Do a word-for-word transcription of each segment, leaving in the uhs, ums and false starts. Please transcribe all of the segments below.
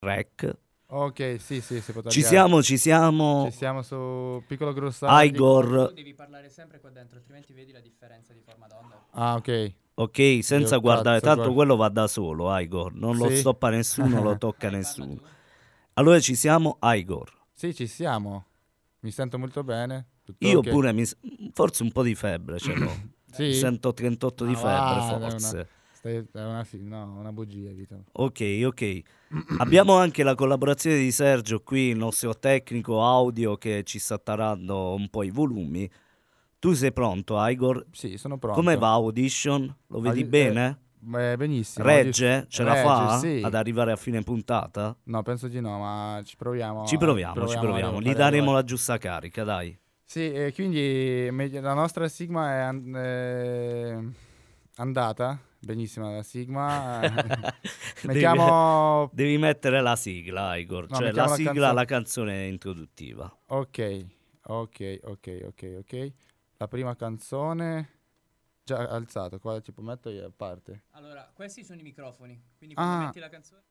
Rec. Ok, sì, sì, si può tagliare. Ci siamo, ci siamo. Ci siamo su Piccolo Grossardi. Igor. Tu devi parlare sempre qua dentro, altrimenti vedi la differenza di forma d'onda. Ah, ok. Ok, senza Dio guardare, cazzo, tanto guarda. quello va da solo, Igor. Non lo Sì? stoppa nessuno, lo tocca Dai, nessuno. parla tu. Allora ci siamo, Igor. Sì, ci siamo. Mi sento molto bene. Tutto Io ok. pure, mi, s- forse un po' di febbre ce l'ho. Sì? Mi sento trentotto di Ma febbre, va, è forse. una- Stai- È una, fi- no, una bugia, Vito. Ok, ok. Abbiamo anche la collaborazione di Sergio qui, il nostro tecnico audio che ci sta tarando un po' i volumi. Tu sei pronto, Igor? Sì, sono pronto. Come va Audition? Lo vedi Audi- bene? eh, benissimo. Regge? Ce la Regge, fa sì. ad arrivare a fine puntata? No, penso di no, ma ci proviamo. Ci proviamo, ci proviamo proviamo. a Gli fare daremo arrivare. la giusta carica, dai. Sì, e quindi me- la nostra Sigma è an- eh, andata. Benissima la Sigma. Mettiamo... Devi, devi mettere la sigla, Igor. No, cioè mettiamo la la sigla, canzone. la canzone introduttiva. Ok, ok, ok, ok, ok. La prima canzone... Già alzato, qua tipo metto io a parte. Allora, questi sono i microfoni, quindi quando Ah. metti la canzone...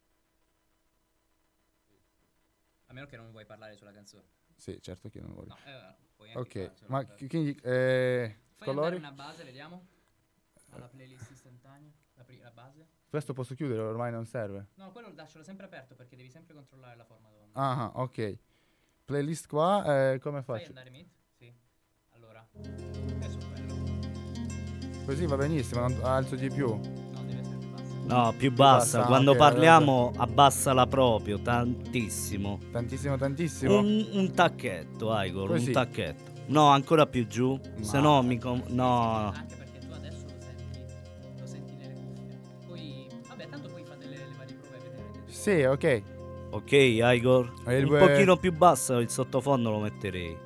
A meno che non vuoi parlare sulla canzone. Sì, certo che non voglio. No, eh, puoi anche Ok, parlare sulla ma canzone. chi- quindi... Eh, Fai andare colori? una base, vediamo. Alla playlist istantanea, la, pri- la base. Questo posso chiudere, ormai non serve. No, quello lascialo sempre aperto perché devi sempre controllare la forma d'onda. Ah, ok. Playlist qua, eh, come Fai faccio? andare mid? Sì. Allora, adesso quello. Così va benissimo, non alzo di più. No, deve essere più basso. No, più bassa. bassa, Quando ok, parliamo, abbassala proprio, tantissimo. Tantissimo, tantissimo. Un, un tacchetto, Igor, Così. un tacchetto. No, ancora più giù. Se no mi... com- no. Anche perché tu adesso lo senti, lo senti nelle cuffie. Poi, vabbè, tanto poi fa delle le varie prove e vedere. Sì, ok. Ok, Igor. E il Un bue- pochino più basso il sottofondo lo metterei.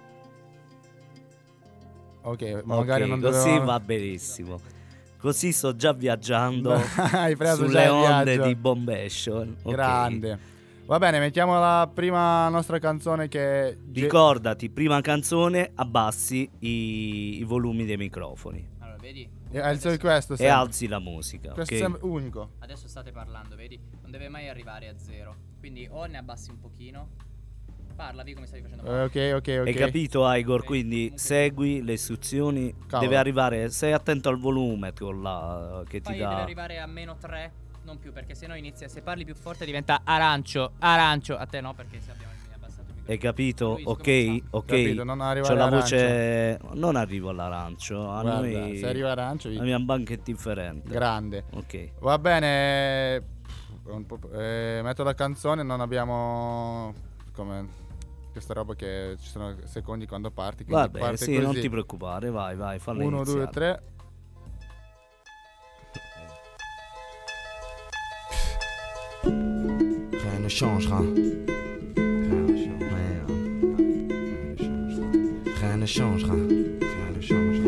Ok, ma magari Ok, non così dovevo... va benissimo. Così sto già viaggiando Hai preso sulle già il onde viaggio. di Bombation. Ok. Grande. Va bene, mettiamo la prima nostra canzone che... è Ge- Ricordati, prima canzone, abbassi i, i volumi dei microfoni Allora, vedi? Eh, alzo il Adesso, questo e sempre. alzi la musica. Questo ok? è sempre unico. adesso state parlando, vedi? Non deve mai arrivare a zero. Quindi o ne abbassi un pochino. Parlavi come stavi facendo. Eh, ok, ok, ok. Hai capito, Igor? Ok, Quindi comunque- segui le istruzioni. Cavolo. Deve arrivare. Sei attento al volume con la che ti Poi deve dà. arrivare a meno tre, non più, perché se no inizia, se parli più forte diventa arancio, arancio. A te no, perché se abbiamo abbassato il microfono. Hai capito? Lui, Ok, siccome ok. Capito, non arrivare C'ho la all'arancio. voce. Non arrivo all'arancio. A Guarda, noi. se arriva arancio... vi- La mia banca è differente. Grande. Ok. Va bene. Un po'- eh, metto la canzone, non abbiamo... Come... Questa roba che ci sono secondi quando parti. quindi Va bene, parte sì, così. non ti preoccupare. Vai, vai, fallo Uno, due, iniziare. tre. Rien ne changera. Rien ne changera. Rien ne changera. Rien ne changera.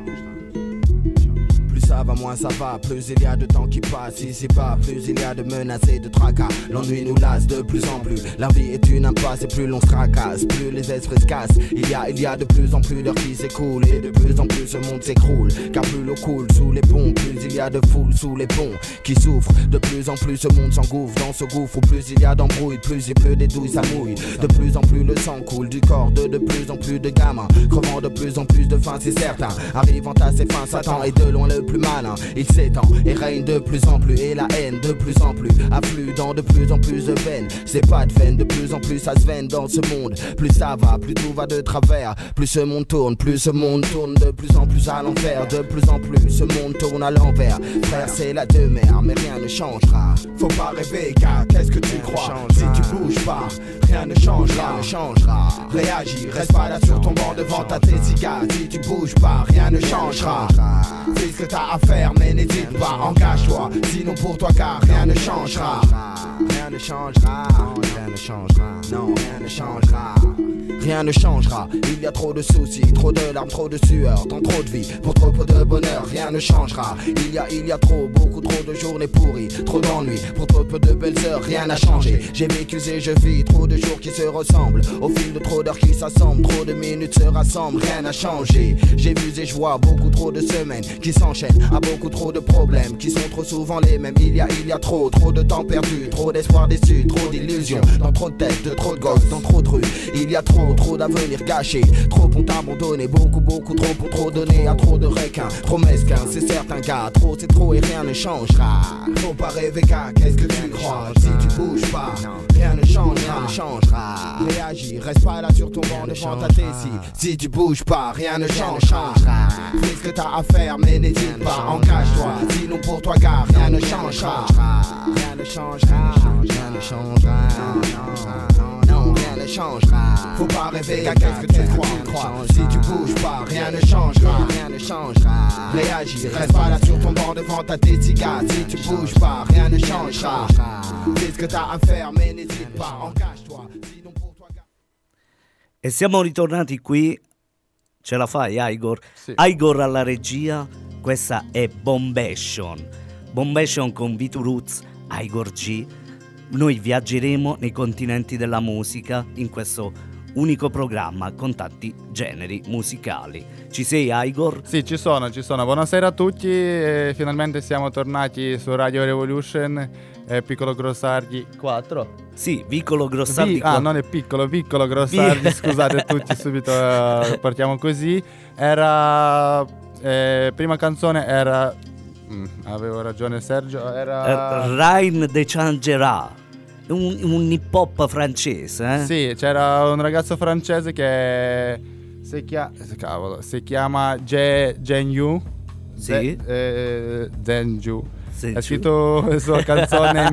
Plus ça va, moins ça va. Plus il y a de temps qui passe ici bas. Plus il y a de menaces et de tracas. L'ennui nous lasse de plus en plus. La vie est une impasse et plus l'on se tracasse, plus les esprits se cassent. Il y a, il y a de plus en plus d'heures qui s'écoulent. Et de plus en plus ce monde s'écroule. Car plus l'eau coule sous les ponts, plus il y a de foule sous les ponts qui souffrent. De plus en plus ce monde s'engouffre dans ce gouffre. Plus il y a d'embrouilles, plus il pleut des douilles, ça mouille. De plus en plus le sang coule du corps de de plus en plus de gamins. Crevant de plus en plus de faim, c'est certain. Arrivant à ses fins, Satan est de loin le plus malin. Il s'étend et règne de plus en plus. Et la haine de plus en plus afflue dans de plus en plus de veines. C'est pas de veine, de plus en plus ça se veine dans ce monde. Plus ça va, plus tout va de travers. Plus ce monde tourne, plus ce monde tourne de plus en plus à l'envers. De plus en plus ce monde tourne à l'envers. Frère, c'est la demeure, mais rien ne changera. Faut pas rêver, car qu'est-ce que tu crois? Si tu bouges pas, rien ne changera. Rien ne changera. Réagis, reste pas là sur ton banc devant ta Tessica. Si tu bouges pas, rien ne changera. Fais ce que t'as à faire, mais n'hésite pas, engage-toi. Sinon pour toi, car rien ne changera. Rien ne changera. Rien ne changera. Non, rien ne changera. Rien ne changera, il y a trop de soucis, trop de larmes, trop de sueur, dans trop de vie, pour trop peu de bonheur, rien ne changera. Il y a, il y a trop, beaucoup trop de journées pourries, trop d'ennuis, pour trop peu de belles heures, rien n'a changé. J'ai vécu et je vis trop de jours qui se ressemblent, au fil de trop d'heures qui s'assemblent, trop de minutes se rassemblent, rien n'a changé. J'ai vu et je vois beaucoup trop de semaines qui s'enchaînent, à beaucoup trop de problèmes, qui sont trop souvent les mêmes. Il y a, il y a trop, trop de temps perdu, trop d'espoir soir déçu, trop d'illusions, dans trop de têtes, de trop de gosses, dans trop de rues. Il y a trop, trop d'avenir gâché, trop ont abandonné, beaucoup, beaucoup trop pour trop donner à trop de requins, trop mesquins, c'est certain gars, trop c'est trop et rien ne changera. Faut pas rêver gars, qu'est-ce que tu crois? Si tu bouges pas, rien ne change, rien ne changera. Réagis, reste pas là sur ton banc devant ta tessie. Si tu bouges pas, rien ne changera. Fais ce que t'as à faire, mais n'hésite pas, engage-toi. Sinon pour toi gars, rien ne changera. Rien ne changera, rien ne changera. Non, rien ne changera. Faut pas rêver, gars, qu'est-ce que tu crois? Si tu bouges pas, rien ne changera. Rien ne changera. Réagis, reste pas là sur ton banc devant ta tessie, gars. Si tu bouges pas, rien ne changera. Fais ce que t'as à faire, mais n'hésite pas, engage-toi. Sinon pour toi gars. E siamo ritornati qui. Ce la fai, Igor? Sì. Igor alla regia. Questa è Bombation. Bombation con Vitu Roots, Igor G. Noi viaggeremo nei continenti della musica in questo unico programma con tanti generi musicali. Ci sei, Igor? Sì, ci sono, ci sono. Buonasera a tutti. E finalmente siamo tornati su Radio Revolution. Eh, Piccolo Grossardi quattro. Sì, Vicolo Grossardi. Vi- ah, non è piccolo, piccolo Grossardi. Vi- Scusate tutti, subito eh, partiamo così. Era eh, prima canzone era mm, avevo ragione Sergio, era Eh, Rain de Changera, un, un hip hop francese, eh? Sì, c'era un ragazzo francese che si chiama cavolo, si chiama Je Genyu. Sì. Ze- eh, Zenju. Sì, Ha giù. scritto la sua canzone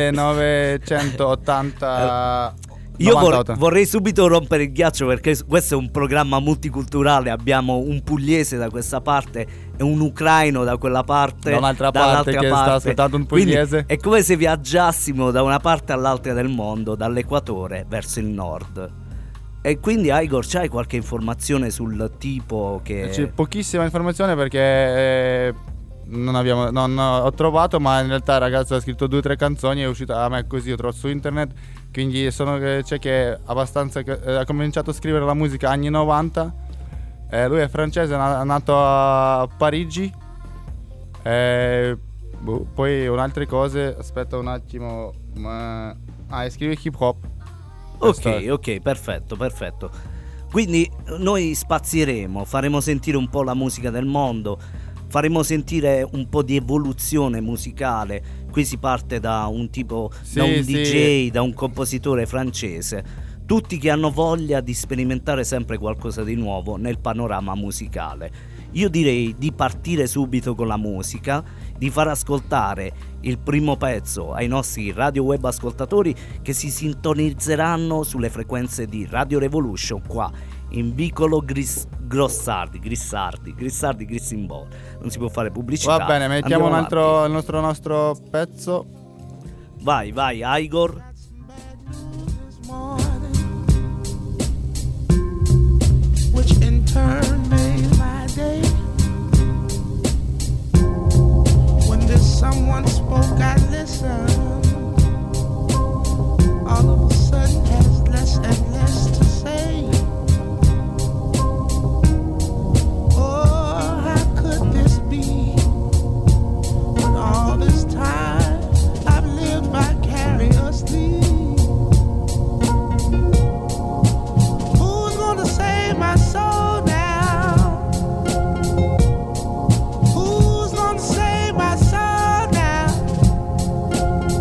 millenovecentottanta. Io vor- novantotto. vorrei subito rompere il ghiaccio perché questo è un programma multiculturale. Abbiamo un pugliese da questa parte e un ucraino da quella parte, Da un'altra dall'altra parte che sta ascoltando un Quindi pugliese. è come se viaggiassimo da una parte all'altra del mondo, dall'equatore verso il nord. E quindi Igor, c'hai qualche informazione sul tipo che... C'è pochissima informazione perché eh, non abbiamo non ho trovato, ma in realtà il ragazzo ha scritto due o tre canzoni, è uscita a me così, ho trovato su internet, quindi sono, c'è che è abbastanza eh, ha cominciato a scrivere la musica anni novanta. Eh, lui è francese, è na- è nato a Parigi. Eh, boh, poi un'altre cose, aspetta un attimo, ma ah, scrive hip hop. Questo Ok, è. ok, perfetto, perfetto. Quindi noi spazieremo, faremo sentire un po' la musica del mondo, faremo sentire un po' di evoluzione musicale. Qui si parte da un tipo, Sì, da un sì. D J, da un compositore francese, tutti che hanno voglia di sperimentare sempre qualcosa di nuovo nel panorama musicale. Io direi di partire subito con la musica, di far ascoltare il primo pezzo ai nostri radio web ascoltatori che si sintonizzeranno sulle frequenze di Radio Revolution qua in Vicolo Gris- Grossardi, Grissardi, Grissardi, Grissimbol. Non si può fare pubblicità. Va bene, mettiamo un Andiamo altro, avanti. il nostro, nostro pezzo. Vai, vai, Igor. Which in turn made my day. When this someone spoke, I listened. All of a sudden has less and less to say. Oh, how could this be? When all this time I've lived vicariously. Who's gonna save my soul now? Who's gonna save my soul now?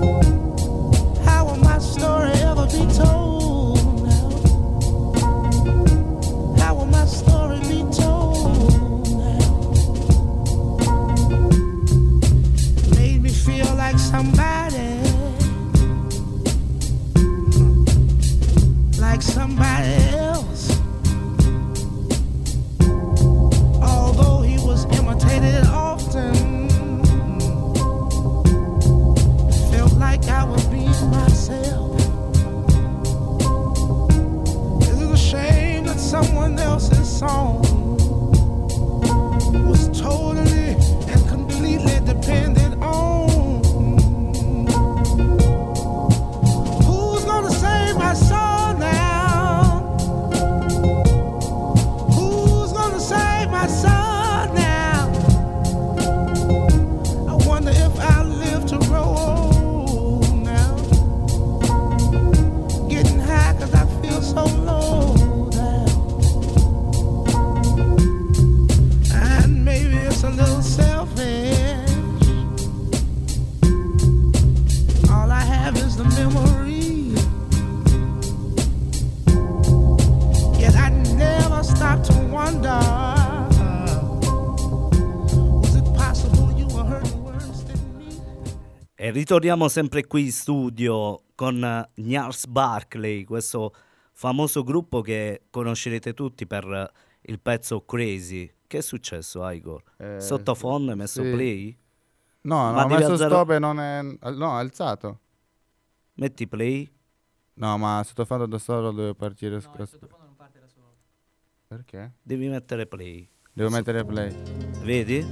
ritorniamo sempre qui in studio con Gnarls Barkley, questo famoso gruppo che conoscerete tutti per il pezzo Crazy. Che è successo, Igor? Eh, Sottofondo hai messo sì. play? No, no, Ma ho devi messo alzare- stop e non è... No, alzato. Metti play? No, ma sottofondo da solo deve partire. No, il scusa. sottofondo non parte da solo. Perché? Devi mettere play. Devo mettere play. Vedi?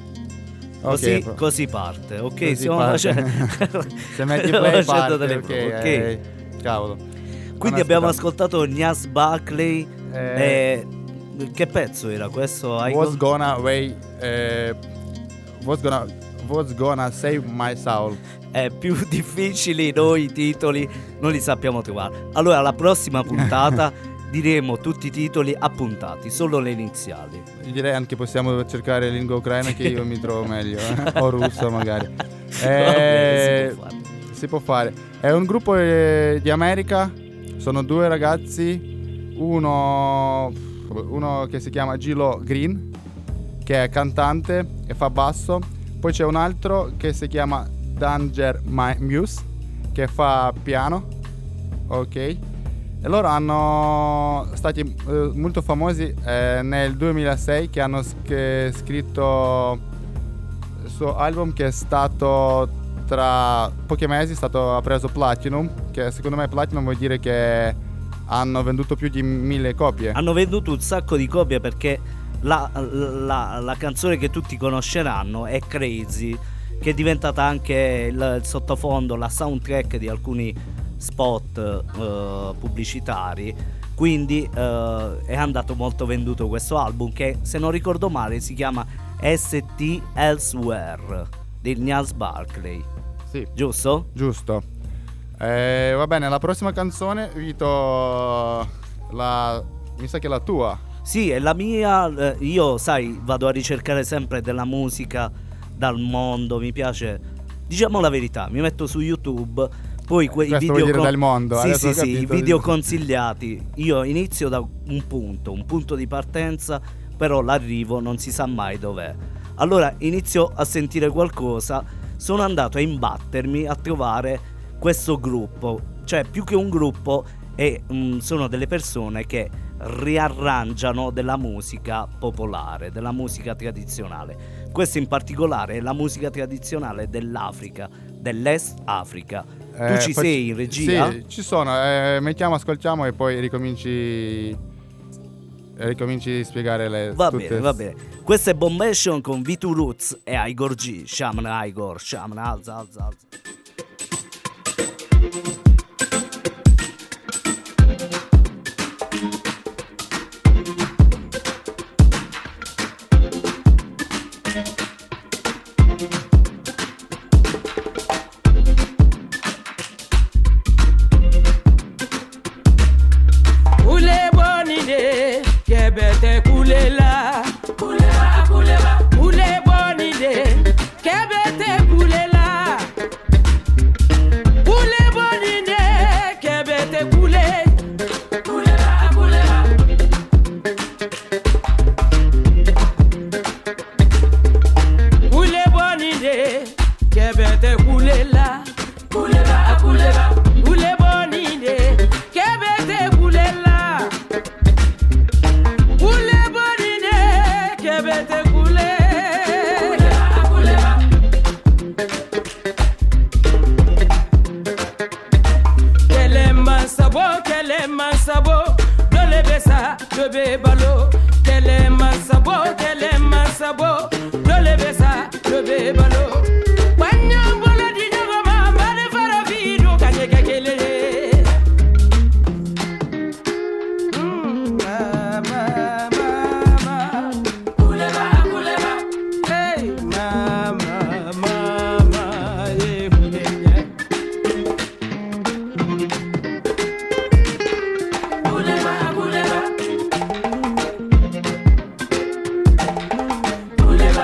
Ok, Così, pro- così parte. Ok, Così stiamo parte. facendo... Se metti stiamo play facendo parte, delle ok. prove, ok. eh, cavolo. Quindi Non abbiamo aspettavo. ascoltato Gnarls Barkley. Eh, E... Che pezzo era questo, Igor? What's gonna way eh, What's gonna What's gonna save my soul? È più difficili noi i titoli non li sappiamo trovare. Allora la prossima puntata diremo tutti i titoli appuntati, solo le iniziali. Io direi anche possiamo cercare lingua ucraina che io mi trovo meglio eh? O russo magari. Va bene, Eh, si può fare. si può fare. È un gruppo eh, di America. Sono due ragazzi. Uno Uno che si chiama Gilo Green, che è cantante e fa basso. Poi c'è un altro che si chiama Danger My Muse, che fa piano. Ok. E loro hanno stati eh, molto famosi eh, nel duemilasei, che hanno sch- scritto il suo album, che è stato tra pochi mesi è stato ha preso Platinum, che secondo me Platinum vuol dire che hanno venduto più di mille copie. Hanno venduto un sacco di copie perché la, la, la canzone che tutti conosceranno è Crazy, che è diventata anche il, il sottofondo, la soundtrack di alcuni spot eh, pubblicitari. Quindi eh, è andato molto venduto questo album, che se non ricordo male si chiama S T Elsewhere di Gnarls Barkley, Sì, giusto? giusto. Eh, va bene, la prossima canzone, Vito, la mi sa che è la tua. Sì, è la mia. eh, Io, sai, vado a ricercare sempre della musica dal mondo. Mi piace, diciamo la verità, mi metto su YouTube. Poi quei Questo video vuol dire dal mondo, Sì, adesso sì, ho sì, i capito. video consigliati. Io inizio da un punto, un punto di partenza, però l'arrivo non si sa mai dov'è. Allora inizio a sentire qualcosa. Sono andato a imbattermi a trovare questo gruppo, cioè più che un gruppo è, mm, sono delle persone che riarrangiano della musica popolare, della musica tradizionale. Questo in particolare è la musica tradizionale dell'Africa, dell'Est Africa. Eh, Tu ci fac- sei in regia? Sì, ci sono. Eh, mettiamo, ascoltiamo e poi ricominci. eh, Ricominci a spiegare le. Va tutte- bene, va bene. Questo è Bombation con V due Roots e Igor G. Shaman Igor, Shaman, alza, alza, alza. Ule bonide, kebete kulela. Kuleba, kuleba. Ule bonide, kebete kulela. Ule bonide, kebete kule. Kuleba, kuleba. Ule bonide, kebete kulela. Kuleba, kuleba. Ule bonide, kebete kulela. Kule bonide, kebete kule. Kuleba, kuleba. Kelema sabo, kelema sabo, dole besa, dobe balo. Kelema sabo, kelema sabo, dole besa, dobe balo. Wanya bola di dogo ma, mare fara vido, kanye kekele. Mm, ma, ma, ma, ma. Kuleba, kuleba. Hey, ma, ma, ma, ma, eh, kulenya. Kuleba, kuleba. Kuleba,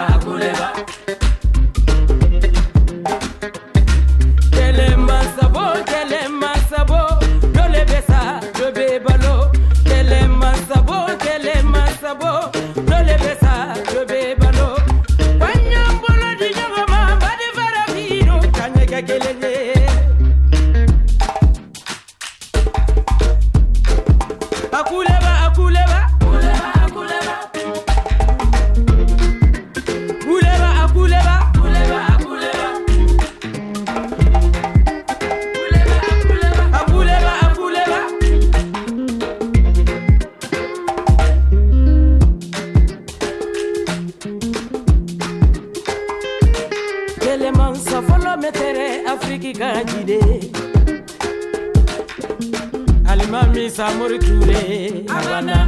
Mami Samori Touré Havana.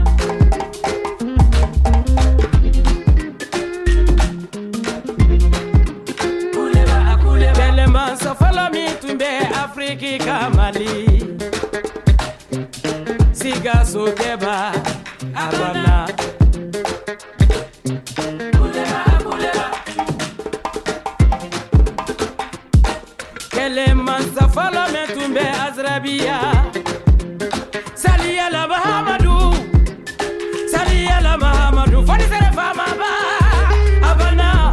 Keleman Safala mi tumbe Afriki Kamali Siga Sokeba Havana. Keleman Safala mi tumbe Azrabia Salia la Mahamadou Salia la Mahamadou Fani sere fama ba Havana.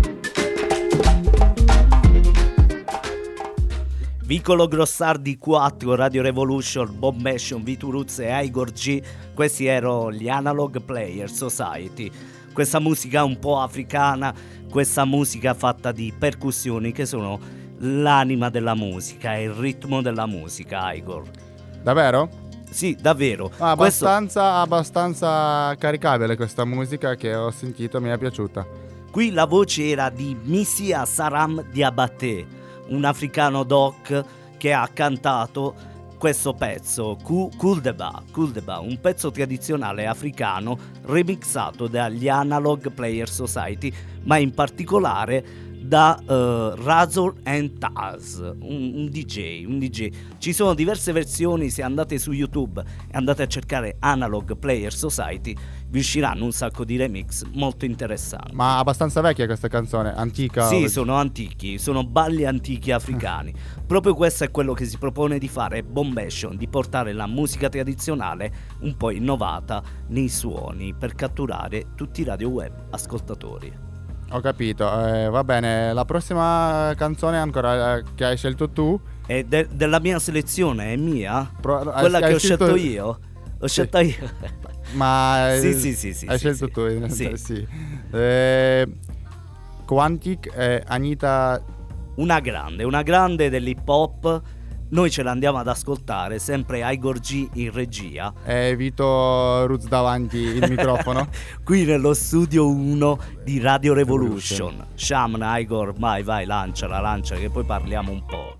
Vicolo Grossardi quattro, Radio Revolution, Bombation, Vituruz e Igor G. Questi erano gli Analog Player Society. Questa musica un po' africana, questa musica fatta di percussioni che sono l'anima della musica, è il ritmo della musica, Igor. Davvero? Sì, davvero. Ah, abbastanza, Questo... abbastanza caricabile questa musica che ho sentito, mi è piaciuta. Qui la voce era di Misia Saram Diabaté, un africano doc che ha cantato questo pezzo, Kuldeba, Kuldeba, un pezzo tradizionale africano remixato dagli Analog Player Society, ma in particolare da uh, Razor and Taz, un, un D J, un D J. Ci sono diverse versioni, se andate su YouTube e andate a cercare Analog Player Society vi usciranno un sacco di remix molto interessanti. Ma abbastanza vecchia questa canzone, antica? Sì, sono antichi, sono balli antichi africani. Proprio questo è quello che si propone di fare Bombation, di portare la musica tradizionale un po' innovata nei suoni per catturare tutti i radio web ascoltatori. Ho capito, eh, va bene. La prossima canzone ancora eh, che hai scelto tu è de- della mia selezione, è mia? Pro- Quella hai, che hai ho scelto, scelto io? Ho sì. scelto io. Ma sì, sì, sì, sì, hai sì, scelto sì. tu in sì. sì. eh, Quantic e Anita. Una grande, una grande dell'hip hop. Noi ce l'andiamo ad ascoltare, sempre Igor G in regia. E Vito Ruz davanti il microfono. Qui nello studio uno di Radio Revolution. Revolution. Shaman, Igor, vai, vai, lanciala, lanciala, che poi parliamo un po'.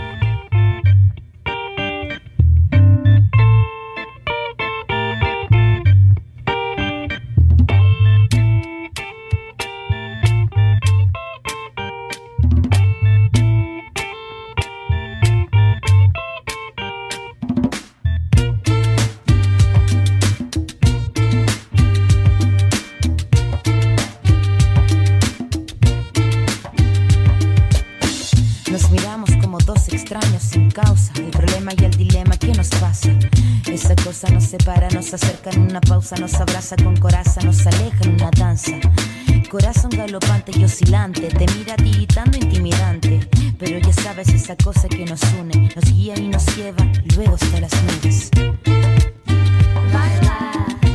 Nos separa, nos acerca en una pausa, nos abraza con coraza, nos aleja en una danza. Corazón galopante y oscilante, te mira tiritando intimidante, pero ya sabes esa cosa que nos une, nos guía y nos lleva luego hasta las nubes. Baila.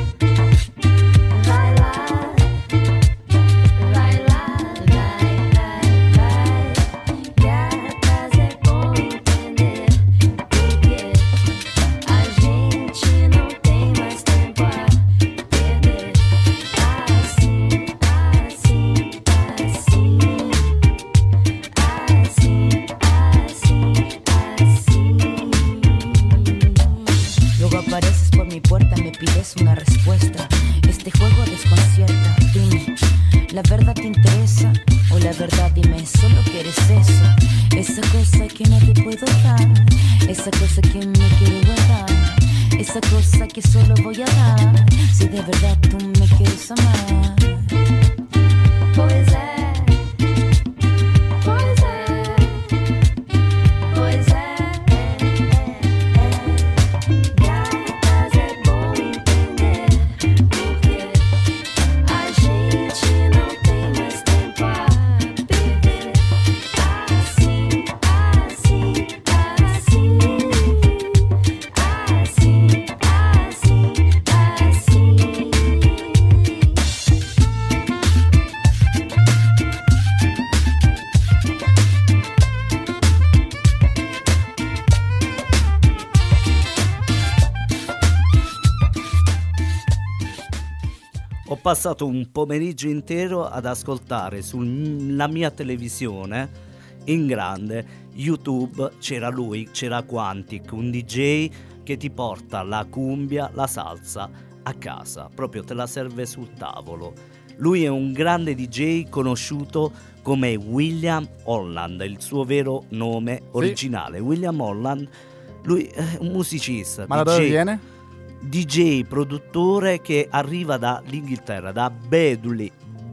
Una respuesta, este juego desconcierta. Dime, ¿la verdad te interesa? O la verdad dime, solo quieres eso. Esa cosa que no te puedo dar, esa cosa que me quiero guardar, esa cosa que solo voy a dar si de verdad tú me quieres amar. Pues es. Ho passato un pomeriggio intero ad ascoltare sulla mia televisione in grande YouTube c'era lui, c'era Quantic, un D J che ti porta la cumbia, la salsa a casa, proprio te la serve sul tavolo. Lui è un grande D J conosciuto come William Holland, il suo vero nome originale. Sì. William Holland, lui è un musicista. Ma da dove viene? D J, produttore che arriva dall'Inghilterra, da Bewdley.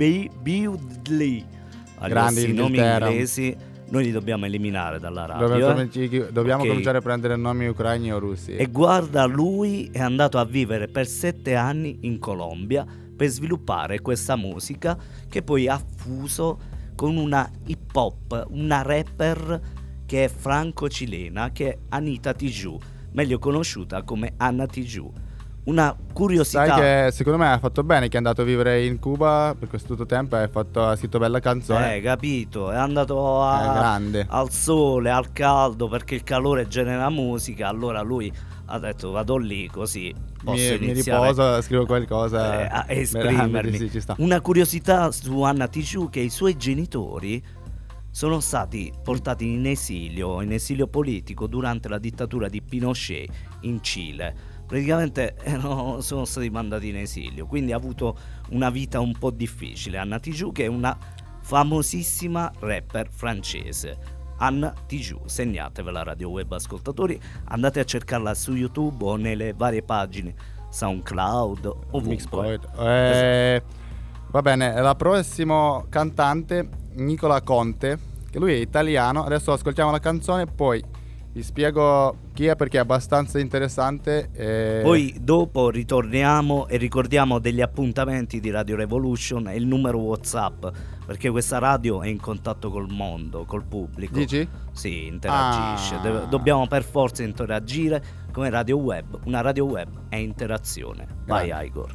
Bewdley. Questi nomi inglesi noi li dobbiamo eliminare dalla radio. Dobbiamo, eh? dobbiamo okay. cominciare a prendere nomi ucraini o russi. E guarda, lui è andato a vivere per sette anni in Colombia per sviluppare questa musica che poi ha fuso con una hip hop, una rapper che è franco-cilena, che è Anita Tijoux, meglio conosciuta come Anna Tijoux. Una curiosità. Sai che secondo me ha fatto bene che è andato a vivere in Cuba per questo tutto tempo e ha, fatto, ha scritto bella canzone. Eh, capito, è andato a, è grande. al sole, al caldo, perché il calore genera musica. Allora lui ha detto vado lì così posso mi, iniziare mi riposo, scrivo qualcosa eh, a esprimermi. Sì, ci sta. Una curiosità su Anna Tijoux, che i suoi genitori sono stati portati in esilio, in esilio politico durante la dittatura di Pinochet in Cile. Praticamente erano, sono stati mandati in esilio, quindi ha avuto una vita un po' difficile. Anna Tijoux, che è una famosissima rapper francese. Anna Tijoux, segnatevela, radio web ascoltatori, andate a cercarla su YouTube o nelle varie pagine SoundCloud, ovunque. Eh, va bene, la prossimo cantante Nicola Conte, che lui è italiano. Adesso ascoltiamo la canzone, poi vi spiego chi è perché è abbastanza interessante. E... Poi dopo ritorniamo e ricordiamo degli appuntamenti di Radio Revolution e il numero WhatsApp, perché questa radio è in contatto col mondo, col pubblico. Dici? Sì, interagisce. Ah. Deve, dobbiamo per forza interagire come radio web. Una radio web è interazione. Vai, Grazie. Igor.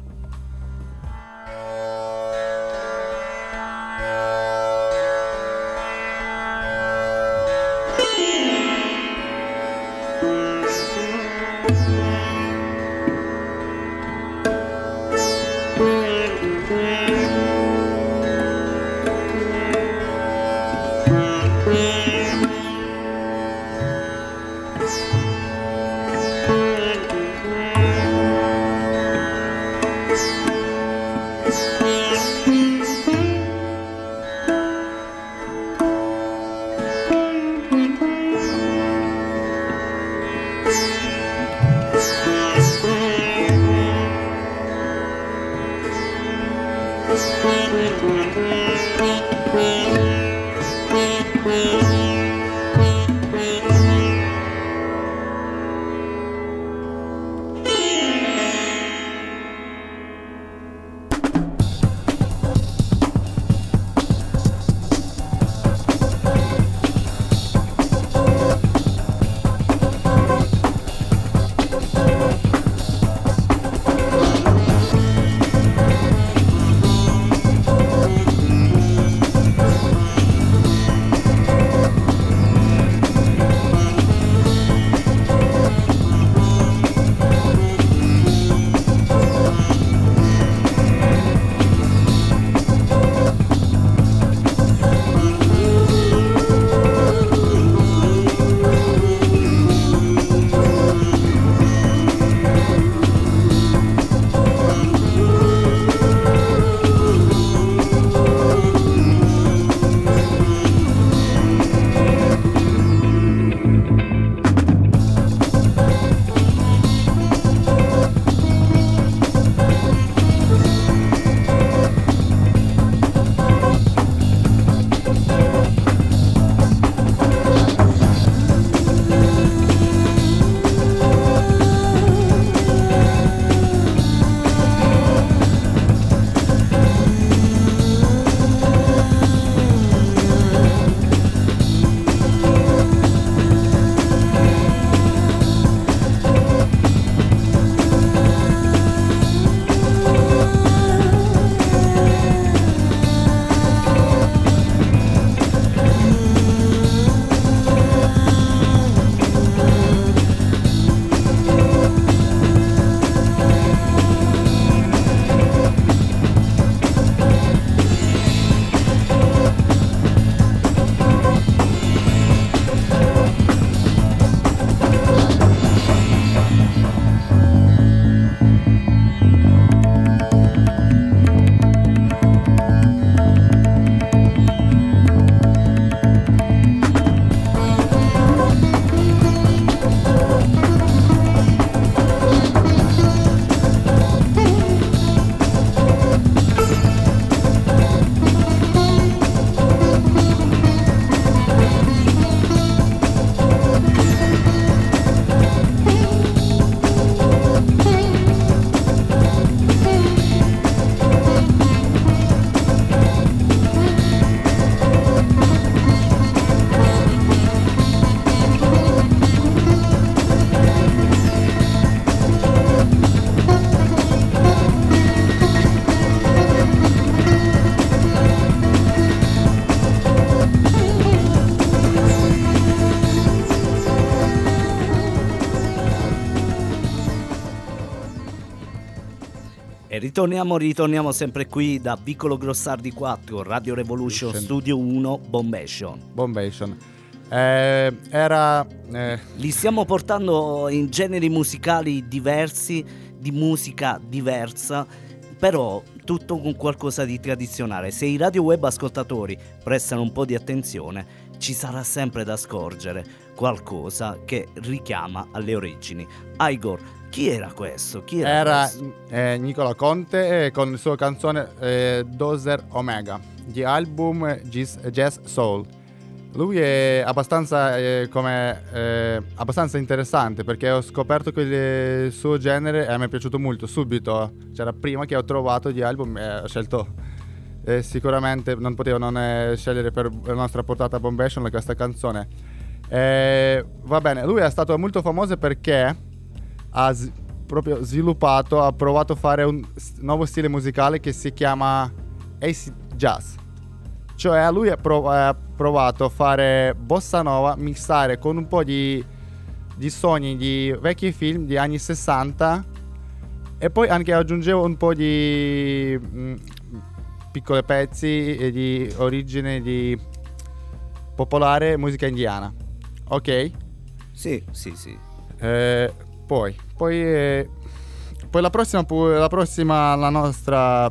E ritorniamo, ritorniamo sempre qui da Piccolo Grossardi quattro, Radio Revolution, Studio uno, Bombation. Bombation. Eh, era... Eh. Li stiamo portando in generi musicali diversi, di musica diversa, però tutto con qualcosa di tradizionale. Se i radio web ascoltatori prestano un po' di attenzione, ci sarà sempre da scorgere qualcosa che richiama alle origini. Igor, chi era questo? Chi era, era questo? Eh, Nicola Conte eh, con la sua canzone eh, Dozer Omega di album Jazz, Jazz Soul. Lui è abbastanza eh, come eh, abbastanza interessante perché ho scoperto quel suo genere e a me è piaciuto molto subito. C'era prima che ho trovato gli album e ho scelto eh, sicuramente non potevo non eh, scegliere per la nostra portata Bombation questa canzone. Eh, va bene, lui è stato molto famoso perché ha s- proprio sviluppato, ha provato a fare un s- nuovo stile musicale che si chiama acid jazz. Cioè lui ha, prov- ha provato a fare bossa nova, mixare con un po' di, di sogni di vecchi film di anni sessanta e poi anche aggiungeva un po' di mh, piccoli pezzi e di origine di popolare musica indiana. Ok? Sì, sì, sì. Eh, poi, poi, eh, poi la prossima, la prossima, la nostra,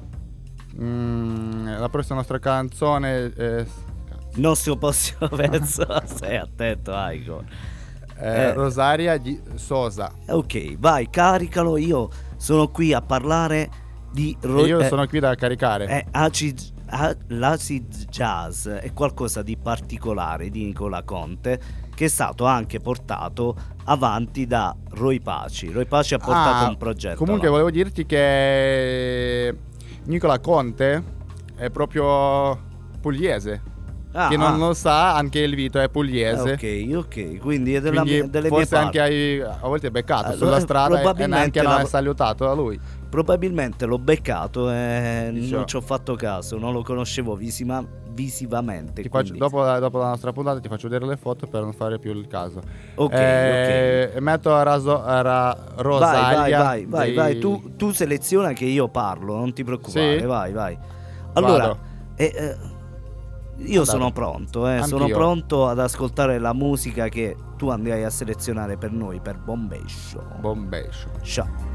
mm, la prossima nostra canzone. Eh, Il nostro prossimo pezzo, stai attento, Igor. eh, Eh. Rosaria di Sosa. Ok, vai, caricalo. Io sono qui a parlare di ro- E io eh, sono qui da caricare. eh, acid, a- l'acid jazz è qualcosa di particolare di Nicola Conte, che è stato anche portato avanti da Roy Paci. Roy Paci ha portato Ah, un progetto. Comunque avanti. volevo dirti che Nicola Conte è proprio pugliese. Ah, Chi non ah. lo sa, anche il Vito è pugliese. Ok, ok, quindi è della Quindi mia- delle mie forse parti. anche hai, a volte è beccato Allora, sulla strada e- e probabilmente neanche non la- è salutato da lui. Probabilmente l'ho beccato e Dicio. non ci ho fatto caso, non lo conoscevo visima- visivamente. Ti faccio, quindi- dopo, la, dopo la nostra puntata ti faccio vedere le foto per non fare più il caso. Ok, Eh, ok. Metto a raso, a ra- Vai, vai, Rosaria. vai, vai, dei- vai. Tu, tu seleziona che io parlo, non ti preoccupare, Sì? vai, vai. Allora, Vado. eh, eh, io Andate. sono pronto, eh, sono Anch'io. pronto ad ascoltare la musica che tu andrai a selezionare per noi, per Bombation. Bombation. Ciao.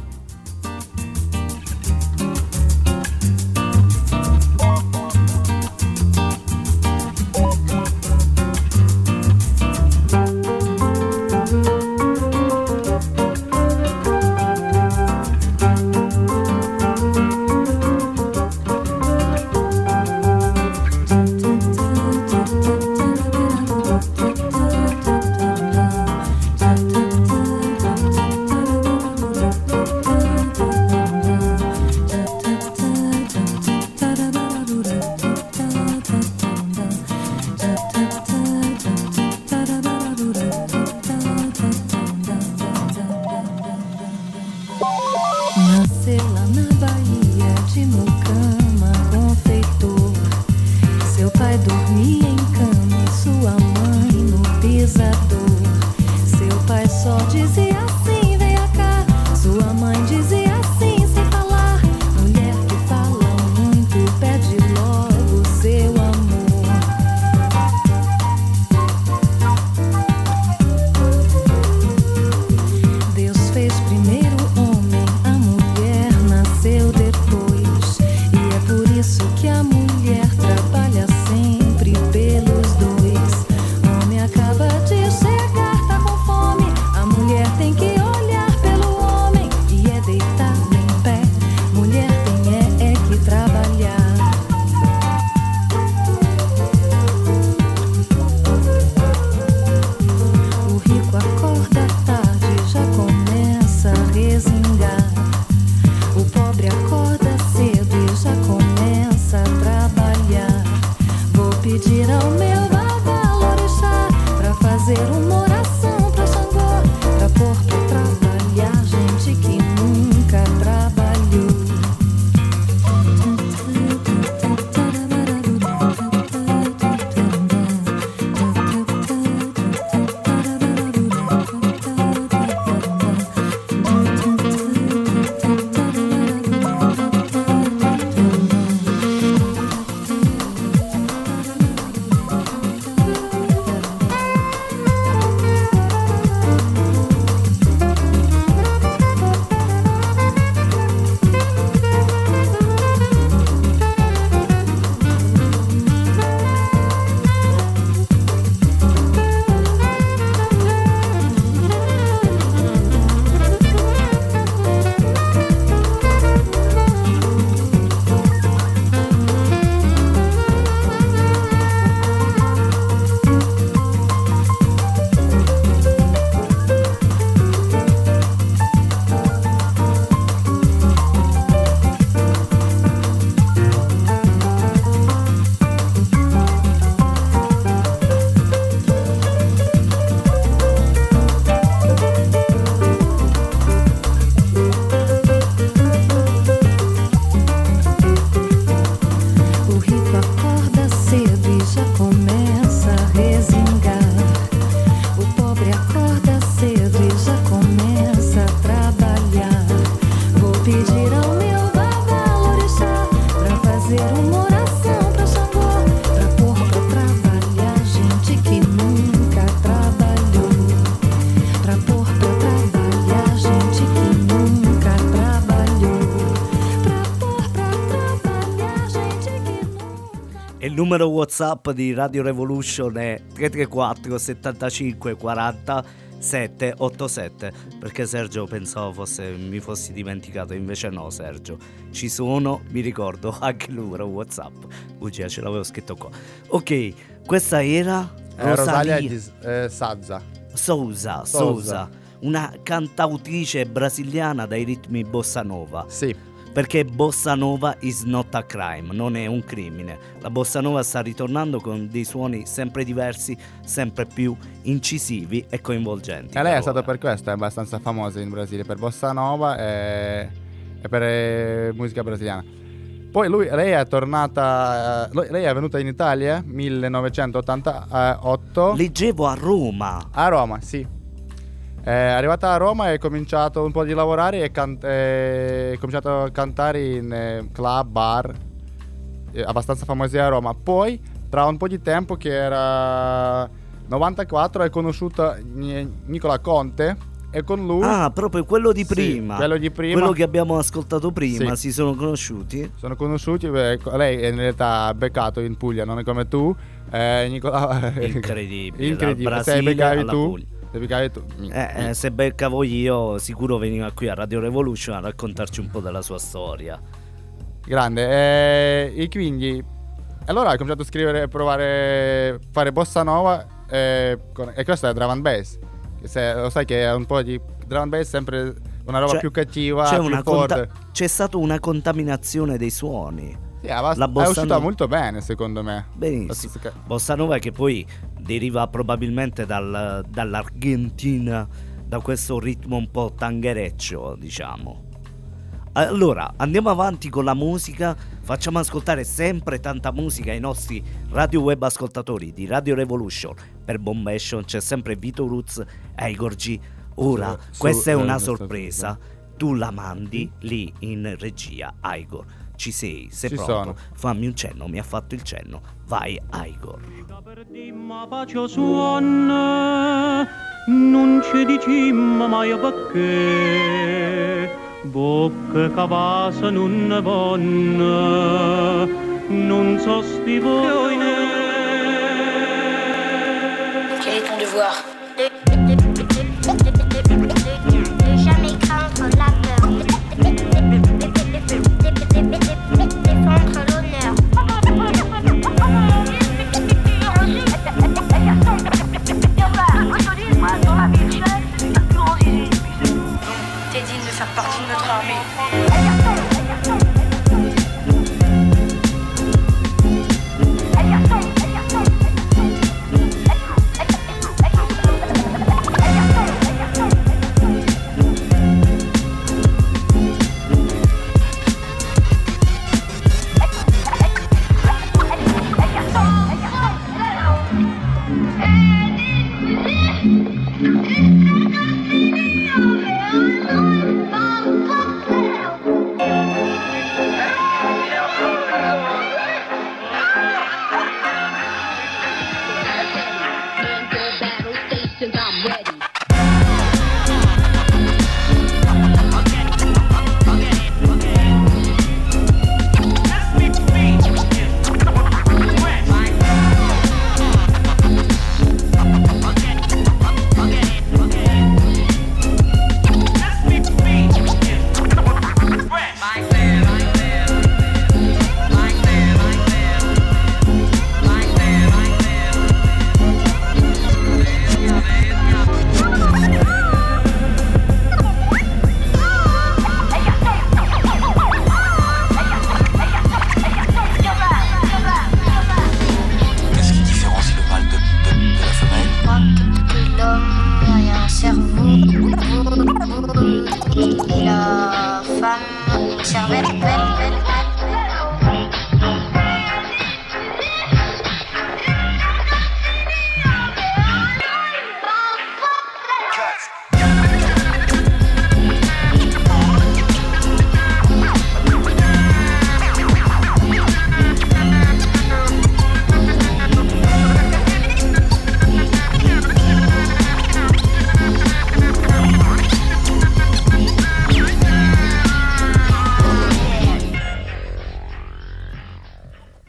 Nasceu lá na Bahia de Mucama, confeitor. Seu pai dormia em cama e sua mãe no pisador. Seu pai só dizia assim, venha cá. Sua mãe dizia assim, sem falar. Mulher que fala muito, pede logo seu amor. Deus fez primeiro o homem, a mulher nasceu depois. E é por isso que a mulher trabalha sempre pelos dois. Homem acaba de chegar, tá com fome. A mulher tem que olhar il numero WhatsApp di Radio Revolution è tre tre quattro settantacinque quaranta settecentoottantasette. Perché Sergio pensavo fosse mi fossi dimenticato, invece no Sergio, ci sono, mi ricordo anche il numero WhatsApp. Bugia, ce l'avevo scritto qua. Ok, questa era Eh, Rosalia Rosalia Gis- eh, Sazza. Sousa, Sousa. Sousa, una cantautrice brasiliana dai ritmi bossa nova. Sì. Perché bossa nova is not a crime, non è un crimine. La bossa nova sta ritornando con dei suoni sempre diversi, sempre più incisivi e coinvolgenti. E lei è per stata ora. per questo, è abbastanza famosa in Brasile, per bossa nova e, e per eh, musica brasiliana. Poi lui, lei è tornata, eh, lui- lei è venuta in Italia millenovecentottantotto. Leggevo a Roma. A Roma, sì. È arrivata a Roma e ha cominciato un po' di lavorare e can- eh, ha cominciato a cantare in eh, club, bar, eh, abbastanza famosi a Roma. Poi, tra un po' di tempo, che era novantaquattro, è conosciuta Ni- Nicola Conte e con lui... Ah, proprio quello di Sì, prima. quello di prima. Quello che abbiamo ascoltato prima, Sì. si sono conosciuti. Sono conosciuti, beh, lei in realtà ha beccato in Puglia, non è come tu. Eh, Nicola... Incredibile. Incredibile, dal se Brasile beccavi alla tu... Puglia. Se beccavi tu... Eh, eh, se beccavo io, sicuro veniva qui a Radio Revolution a raccontarci un po' della sua storia. Grande. Eh, e quindi allora hai cominciato a scrivere, provare a fare bossa nova, eh, con- e questo è drum and bass. Che se- lo sai che è un po' di drum and bass, sempre una roba Cioè, più cattiva, C'è, più una forte. conta- c'è stata una contaminazione dei suoni. Sì, è, abbast- la bossa è uscita nova- molto bene, secondo me. Benissimo. Questo- Bossa nova che poi deriva probabilmente dal- dall'Argentina, da questo ritmo un po' tanghereccio, diciamo. Allora, andiamo avanti con la musica, facciamo ascoltare sempre tanta musica ai nostri radio web ascoltatori di Radio Revolution. Per Bombation c'è sempre Vito Ruz e Igor G. Ora, Su- su- questa è eh, una questa- sorpresa, tu la mandi lì in regia, Igor. Ci sei? Sei Ci pronto? sono. Fammi un cenno, mi ha fatto il cenno. Vai, Igor. Ma pace suon, non ci dicimmo mai perché, bocche cavasa non vanno, non so sti voi. Quel est ton devoir? Ne jamais craindre la peur. Défendre l'honneur. T'es digne de faire partie de notre armée.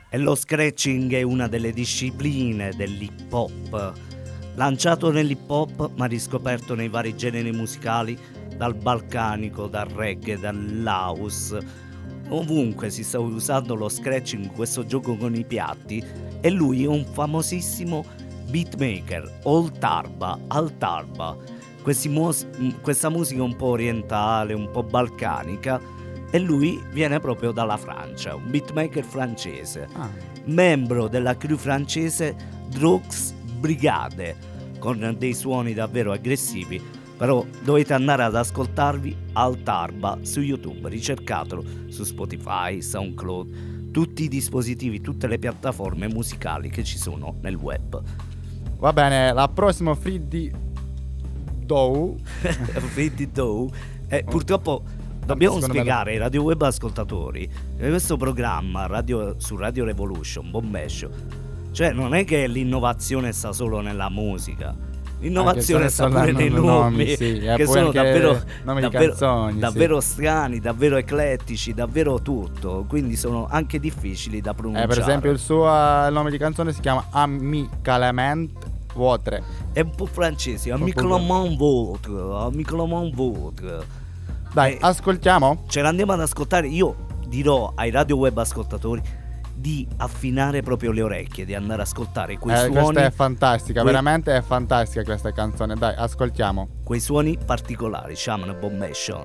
E lo scratching è una delle discipline dell'hip hop. Lanciato nell'hip hop ma riscoperto nei vari generi musicali, dal balcanico, dal reggae, dall'house. Ovunque si sta usando lo scratching, questo gioco con i piatti, e lui è un famosissimo beatmaker, Al Tarba, Al Tarba. Questi mus- questa musica un po' orientale, un po' balcanica, e lui viene proprio dalla Francia, un beatmaker francese, ah. membro della crew francese Drugs Brigade, con dei suoni davvero aggressivi. Però dovete andare ad ascoltarvi Al Tarba su YouTube, ricercatelo su Spotify, SoundCloud, tutti i dispositivi, tutte le piattaforme musicali che ci sono nel web. Va bene, la prossima Free di Dough Free di Dough eh, purtroppo dobbiamo Secondo spiegare me... ai radio web ascoltatori che questo programma radio, su Radio Revolution, Bombescio, cioè non è che l'innovazione sta solo nella musica, l'innovazione sta pure nei nomi, nomi sì, che sono davvero, nomi davvero, canzoni, davvero sì. strani, davvero eclettici, davvero tutto, quindi sono anche difficili da pronunciare. Eh, per esempio il suo il nome di canzone si chiama Amicalement Votre. È un po' francese, Amicalement Votre, Amicalement Votre. Dai, eh, ascoltiamo? Ce l'andiamo ad ascoltare. Io dirò ai radio web ascoltatori di affinare proprio le orecchie, di andare ad ascoltare quei eh, suoni. Questa è fantastica, quei... veramente è fantastica questa canzone. Dai, ascoltiamo. Quei suoni particolari, Shaman Bombation.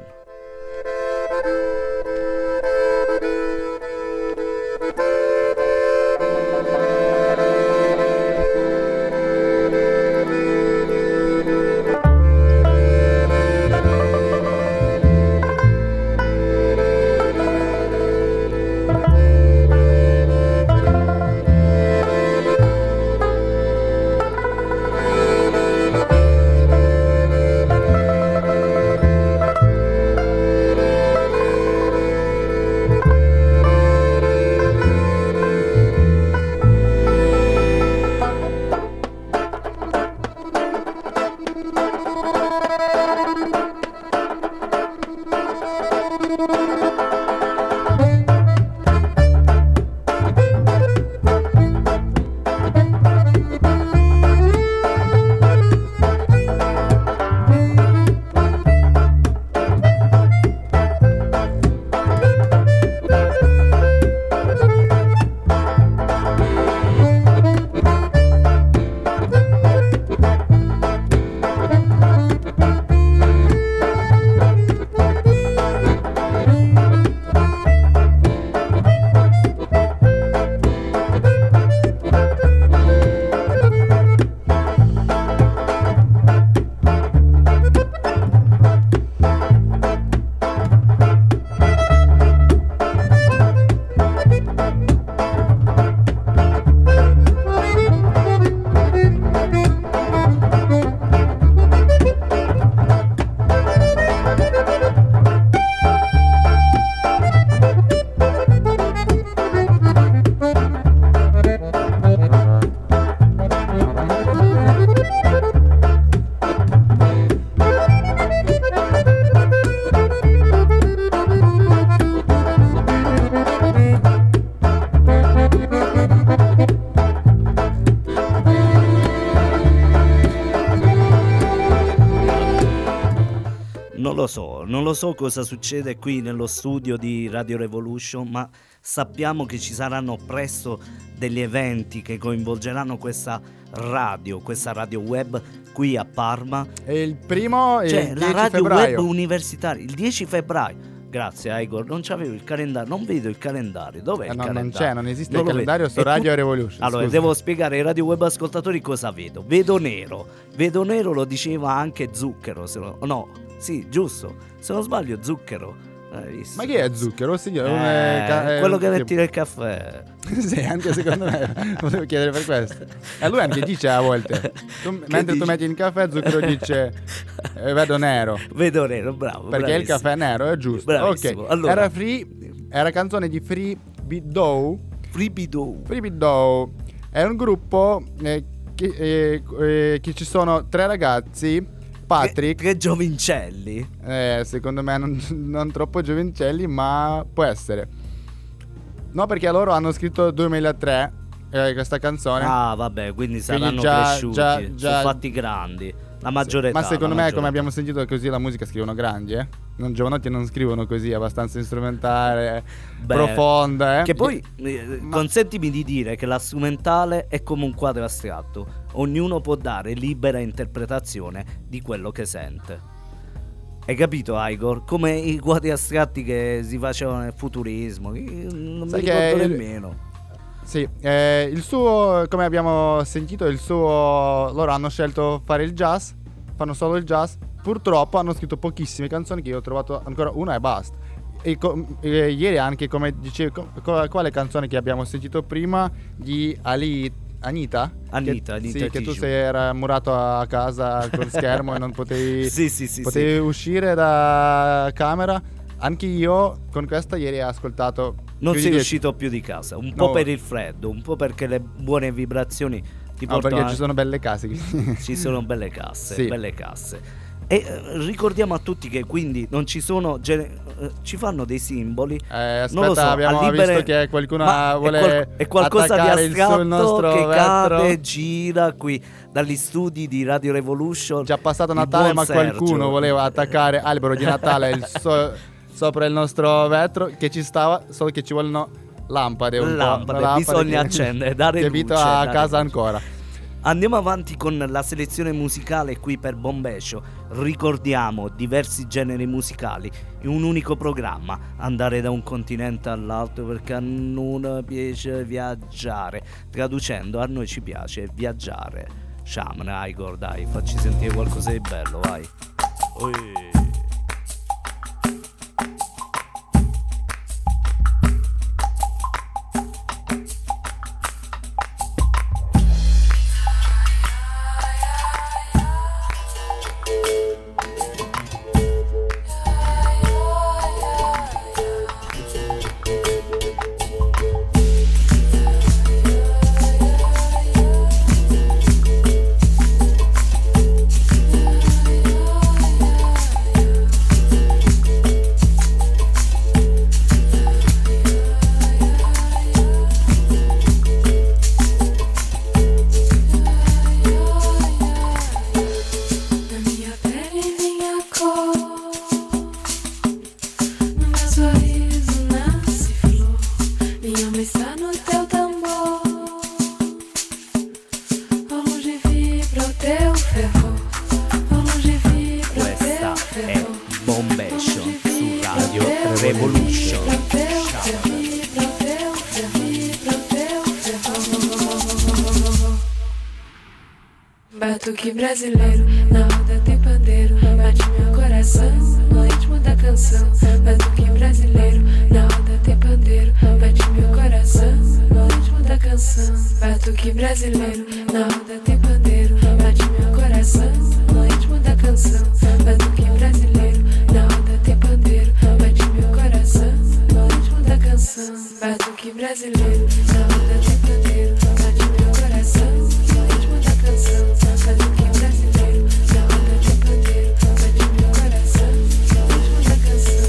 Non lo so, non lo so cosa succede qui nello studio di Radio Revolution, ma sappiamo che ci saranno presto degli eventi che coinvolgeranno questa radio, questa radio web qui a Parma. E il primo è cioè, il la dieci radio febbraio. web universitaria, il dieci febbraio. Grazie Igor, non c'avevo il calendario, non vedo il calendario. Dov'è Eh, il no, calendario? non c'è, non esiste Non il lo calendario vedo. su E Radio tu- Revolution. Allora, scusa. devo spiegare ai radio web ascoltatori cosa vedo. Vedo nero. Vedo nero, lo diceva anche Zucchero. Se no, no, sì, giusto. Se non sbaglio, Zucchero. Hai visto? Ma chi è Zucchero? Sì, Eh, un, eh, ca- eh, quello che sì. metti nel caffè. Sì, anche secondo me potevo chiedere per questo. E lui anche dice a volte tu, mentre dici? tu metti il caffè, Zucchero dice eh, vedo nero. Vedo nero, bravo. Perché il bravissimo. caffè è nero, è giusto. Bravissimo. Ok. Allora, Era free, era canzone di Free Beat Dough. Free Bidou. Free Beat Dough è un gruppo eh, che, eh, eh, che ci sono tre ragazzi. Patrick, Che, che giovincelli. eh, secondo me non, non troppo giovincelli, ma può essere. No, perché loro hanno scritto duemilatré eh, questa canzone. Ah, vabbè, quindi saranno Quindi già- cresciuti, già- già- sono fatti grandi. La maggiore età. Ma secondo la me, maggiore come età. abbiamo sentito, così la musica scrivono grandi, eh? Non, giovanotti non scrivono così, abbastanza strumentale, Beh, profonda, eh? Che poi, eh, consentimi di dire che la strumentale è come un quadro astratto. Ognuno può dare libera interpretazione di quello che sente. Hai capito, Igor? Come i quadri astratti che si facevano nel futurismo. Io non Sai mi che ricordo il- nemmeno. Sì, eh, il suo, come abbiamo sentito, il suo, loro hanno scelto fare il jazz, fanno solo il jazz. Purtroppo hanno scritto pochissime canzoni, che io ho trovato ancora una e basta. E co- e ieri anche, come dicevi, co- co- quale canzone che abbiamo sentito prima di Ali Anita? Anita, che, Anita sì, che tu Tijoux. sei era murato a casa con schermo e non potevi, Sì, sì, sì, potevi sì. uscire da camera. Anche io con questa ieri ho ascoltato. Non più sei di uscito più di casa. Un No. po' per il freddo, un po' perché le buone vibrazioni ti No, portano. perché a- ci sono belle case. Ci sono belle casse, Sì. belle casse. E eh, ricordiamo a tutti che quindi non ci sono gene- eh, ci fanno dei simboli. Eh, aspetta, non lo so, abbiamo a libere- visto che qualcuno Ma è vuole qual- è qualcosa di attaccare il sul astratto nostro che vetro. cade e gira qui dagli studi di Radio Revolution. Già passato Il Natale, buon ma qualcuno Sergio. voleva attaccare albero di Natale il so- sopra il nostro vetro, che ci stava, solo che ci vogliono lampade un Lampade, po'. bisogna che- accendere, dare che luce, vita a dare casa luce. ancora. Andiamo avanti con la selezione musicale qui per Bombescio. Ricordiamo diversi generi musicali in un unico programma. Andare da un continente all'altro perché a noi piace viaggiare. Traducendo, a noi ci piace viaggiare. Shaman, Igor, dai, facci sentire qualcosa di bello, vai. Ui. Na minha pele, minha cor, no meu sorriso nasce flor. Minha alma está no teu tambor, ao longe vibra o teu fervor, ao longe vibra o Questa teu è fervor. Bombescio su Radio Revolution. Batuque brasileiro, na roda tem pandeiro, bate meu coração no ritmo da canção. Batuque brasileiro, na roda tem pandeiro, bate meu coração no ritmo da canção. Batuque brasileiro, na roda tem pandeiro, bate meu coração no ritmo da canção. Batuque brasileiro, na roda tem pandeiro, bate meu coração no ritmo da canção. Batuque brasileiro, na roda tem pandeiro, bate meu coração no ritmo da canção. Batuque brasileiro, na roda tem pandeiro, bate meu coração no ritmo da canção.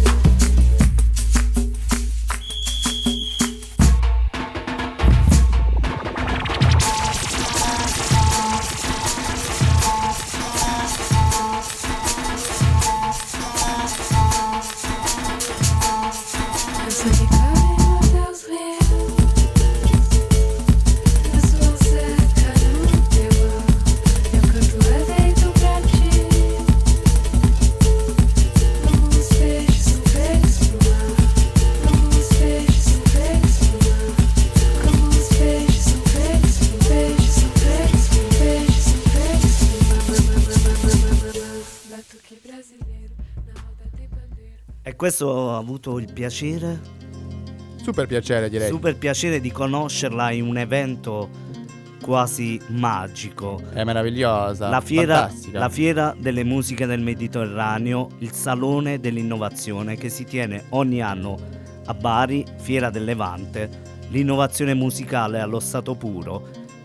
Dança de cabelo até os rios, eu sou seca no teu ar, eu canto é deito pra ti, como os peixes são feitos no mar, como os peixes são feitos no mar, como os peixes são feitos, peixes são feitos, peixes são feitos, batuque brasileiro, na roda tem bandeira. E questo ho avuto il piacere, Super piacere, direi. super piacere di conoscerla in un evento quasi magico. È meravigliosa. La fiera, fantastica. la fiera delle musiche del Mediterraneo, il Salone dell'Innovazione che si tiene ogni anno a Bari, Fiera del Levante, l'innovazione musicale allo stato puro.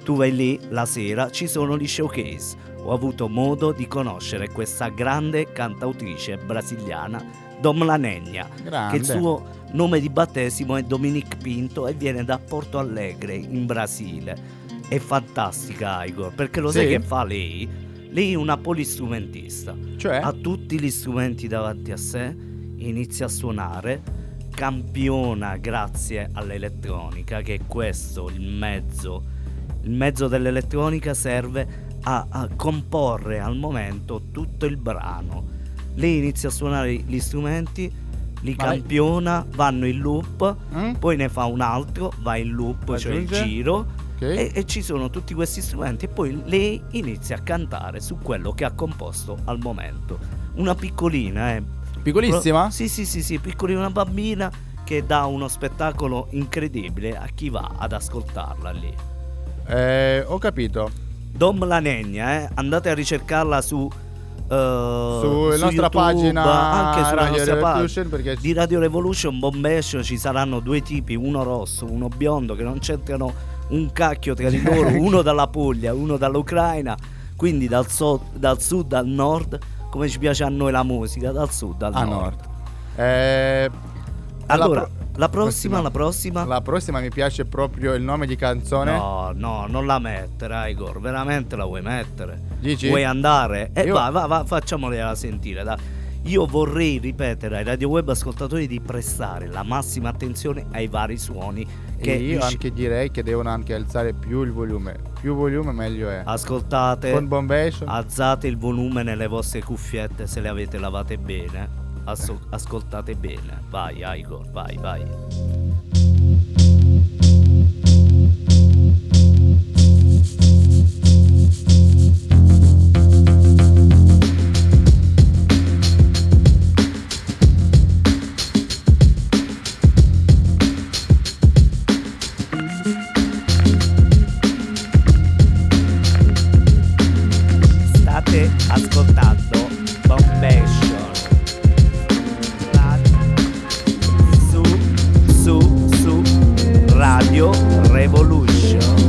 tu vai lì la sera, ci sono gli showcase. Ho avuto modo di conoscere questa grande cantautrice brasiliana, Dom La Negna, Grande. che il suo nome di battesimo è Dominique Pinto e viene da Porto Alegre in Brasile. È fantastica, Igor, perché lo Sì? sai che fa lei? Lei è una polistrumentista, Cioè? ha tutti gli strumenti davanti a sé, inizia a suonare, campiona grazie all'elettronica, che è questo il mezzo. Il mezzo dell'elettronica serve a, a comporre al momento tutto il brano. Lei inizia a suonare gli strumenti, li Ma lei- campiona, vanno in loop, Mm? poi ne fa un altro, va in loop, cioè il Aggiunge? giro. Ok. E, e ci sono tutti questi strumenti e poi lei inizia a cantare su quello che ha composto al momento. Una piccolina, eh. Piccolissima? Pro- Sì, sì, sì, sì, piccolina, una bambina che dà uno spettacolo incredibile a chi va ad ascoltarla lì. Eh, ho capito. Dom La Negna, eh, andate a ricercarla su eh, Sulla su nostra YouTube, pagina anche sulla Radio nostra Revolution, pagina perché di Radio Revolution Bombation ci saranno due tipi, uno rosso, uno biondo, che non c'entrano un cacchio tra di loro, uno dalla Puglia, uno dall'Ucraina, quindi dal, so- dal sud al nord, come ci piace a noi la musica, dal sud al a nord. nord. Eh, Allora, la, pro- la prossima, la prossima. La prossima mi piace proprio il nome di canzone. No, no, non la mettere, Igor, veramente la vuoi mettere? Dici? Vuoi andare? E Io- va, va, va, facciamola sentire, dai. Io vorrei ripetere ai radio web ascoltatori di prestare la massima attenzione ai vari suoni che E io riusci- anche direi che devono anche alzare più il volume. Più volume meglio è. ascoltate, Con Bombation. alzate il volume nelle vostre cuffiette se le avete lavate bene. Asso- ascoltate bene. Vai, Igor, vai, vai. State ascoltando Bombation su su su Radio Revolution.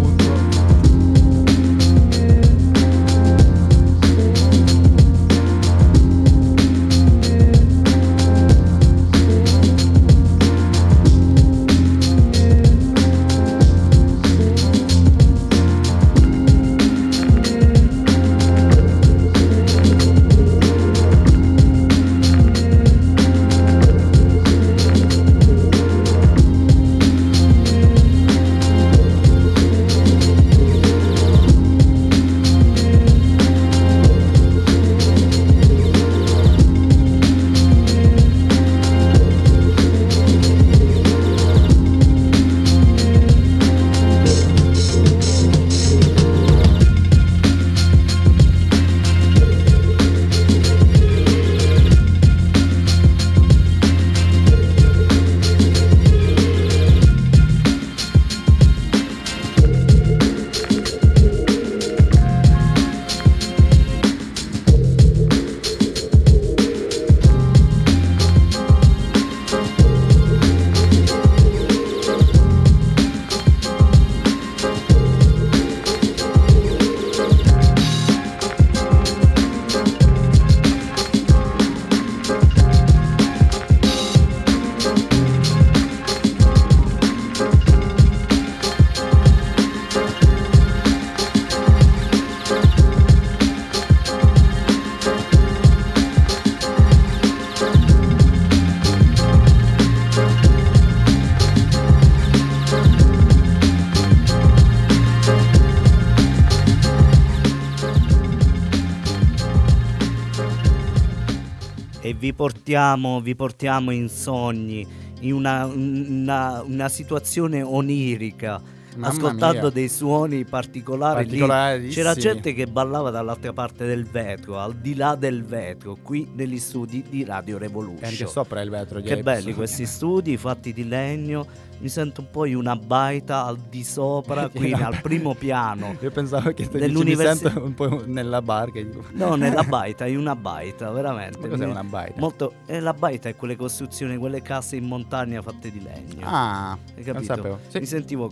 E vi portiamo, vi portiamo in sogni, in una, una, una situazione onirica, Mamma ascoltando mia. dei suoni particolari. Lì Particolarissimi. c'era gente che ballava dall'altra parte del vetro, al di là del vetro, qui negli studi di Radio E anche Revolution. sopra il vetro. Che James. belli questi studi fatti di legno. Mi sento un po' in una baita al di sopra, qui al primo piano. Io pensavo che te dici, mi Dell'universi- sento un po' nella barca. Dico, No, nella baita, in una baita, veramente. Ma cos'è Mi- una baita? Molto, eh, la baita è quelle costruzioni, quelle case in montagna fatte di legno. Ah, Hai non capito? sapevo. Sì. Mi sentivo così.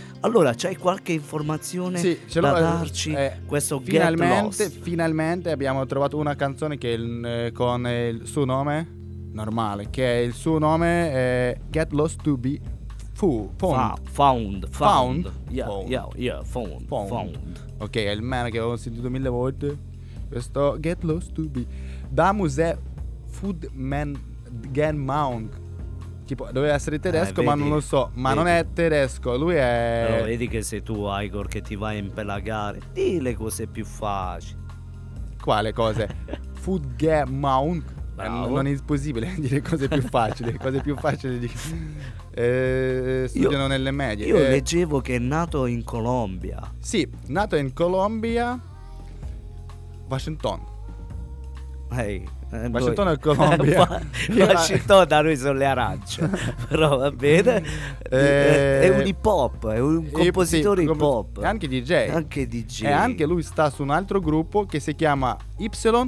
Allora, c'hai qualche informazione Sì, ce da l'ho, darci? eh, Questo Get finalmente, Lost. finalmente abbiamo trovato una canzone che è il- eh, con il suo nome normale, che è il suo nome è Get Lost to be Fu- Fa- Found. found, found, Found? Yeah, Found. yeah, yeah, found, Found. found. Ok, è il man che ho sentito mille volte. Questo Get Lost to be Damus è Food Man Gen Mount. Tipo, doveva essere tedesco, Eh, ma vedi, non lo so. Ma vedi. non è tedesco, lui è. Però vedi che sei tu, Igor, che ti vai a impelagare. Di le cose più facili. Quale cose? Food Gen Mount. Eh, Bravo. non è possibile dire cose più facili. Cose più facili di... eh, studiano Io- nelle medie. Io Eh, leggevo che è nato in Colombia. Sì, nato in Colombia, Washington. Ehi, eh, Washington noi- è Colombia. Wa- Washington da noi sono le arance. Però va bene. Eh, È un hip hop, è un compositore sì, hip compo- hop. e anche D J. Anche D J. E anche lui sta su un altro gruppo che si chiama Y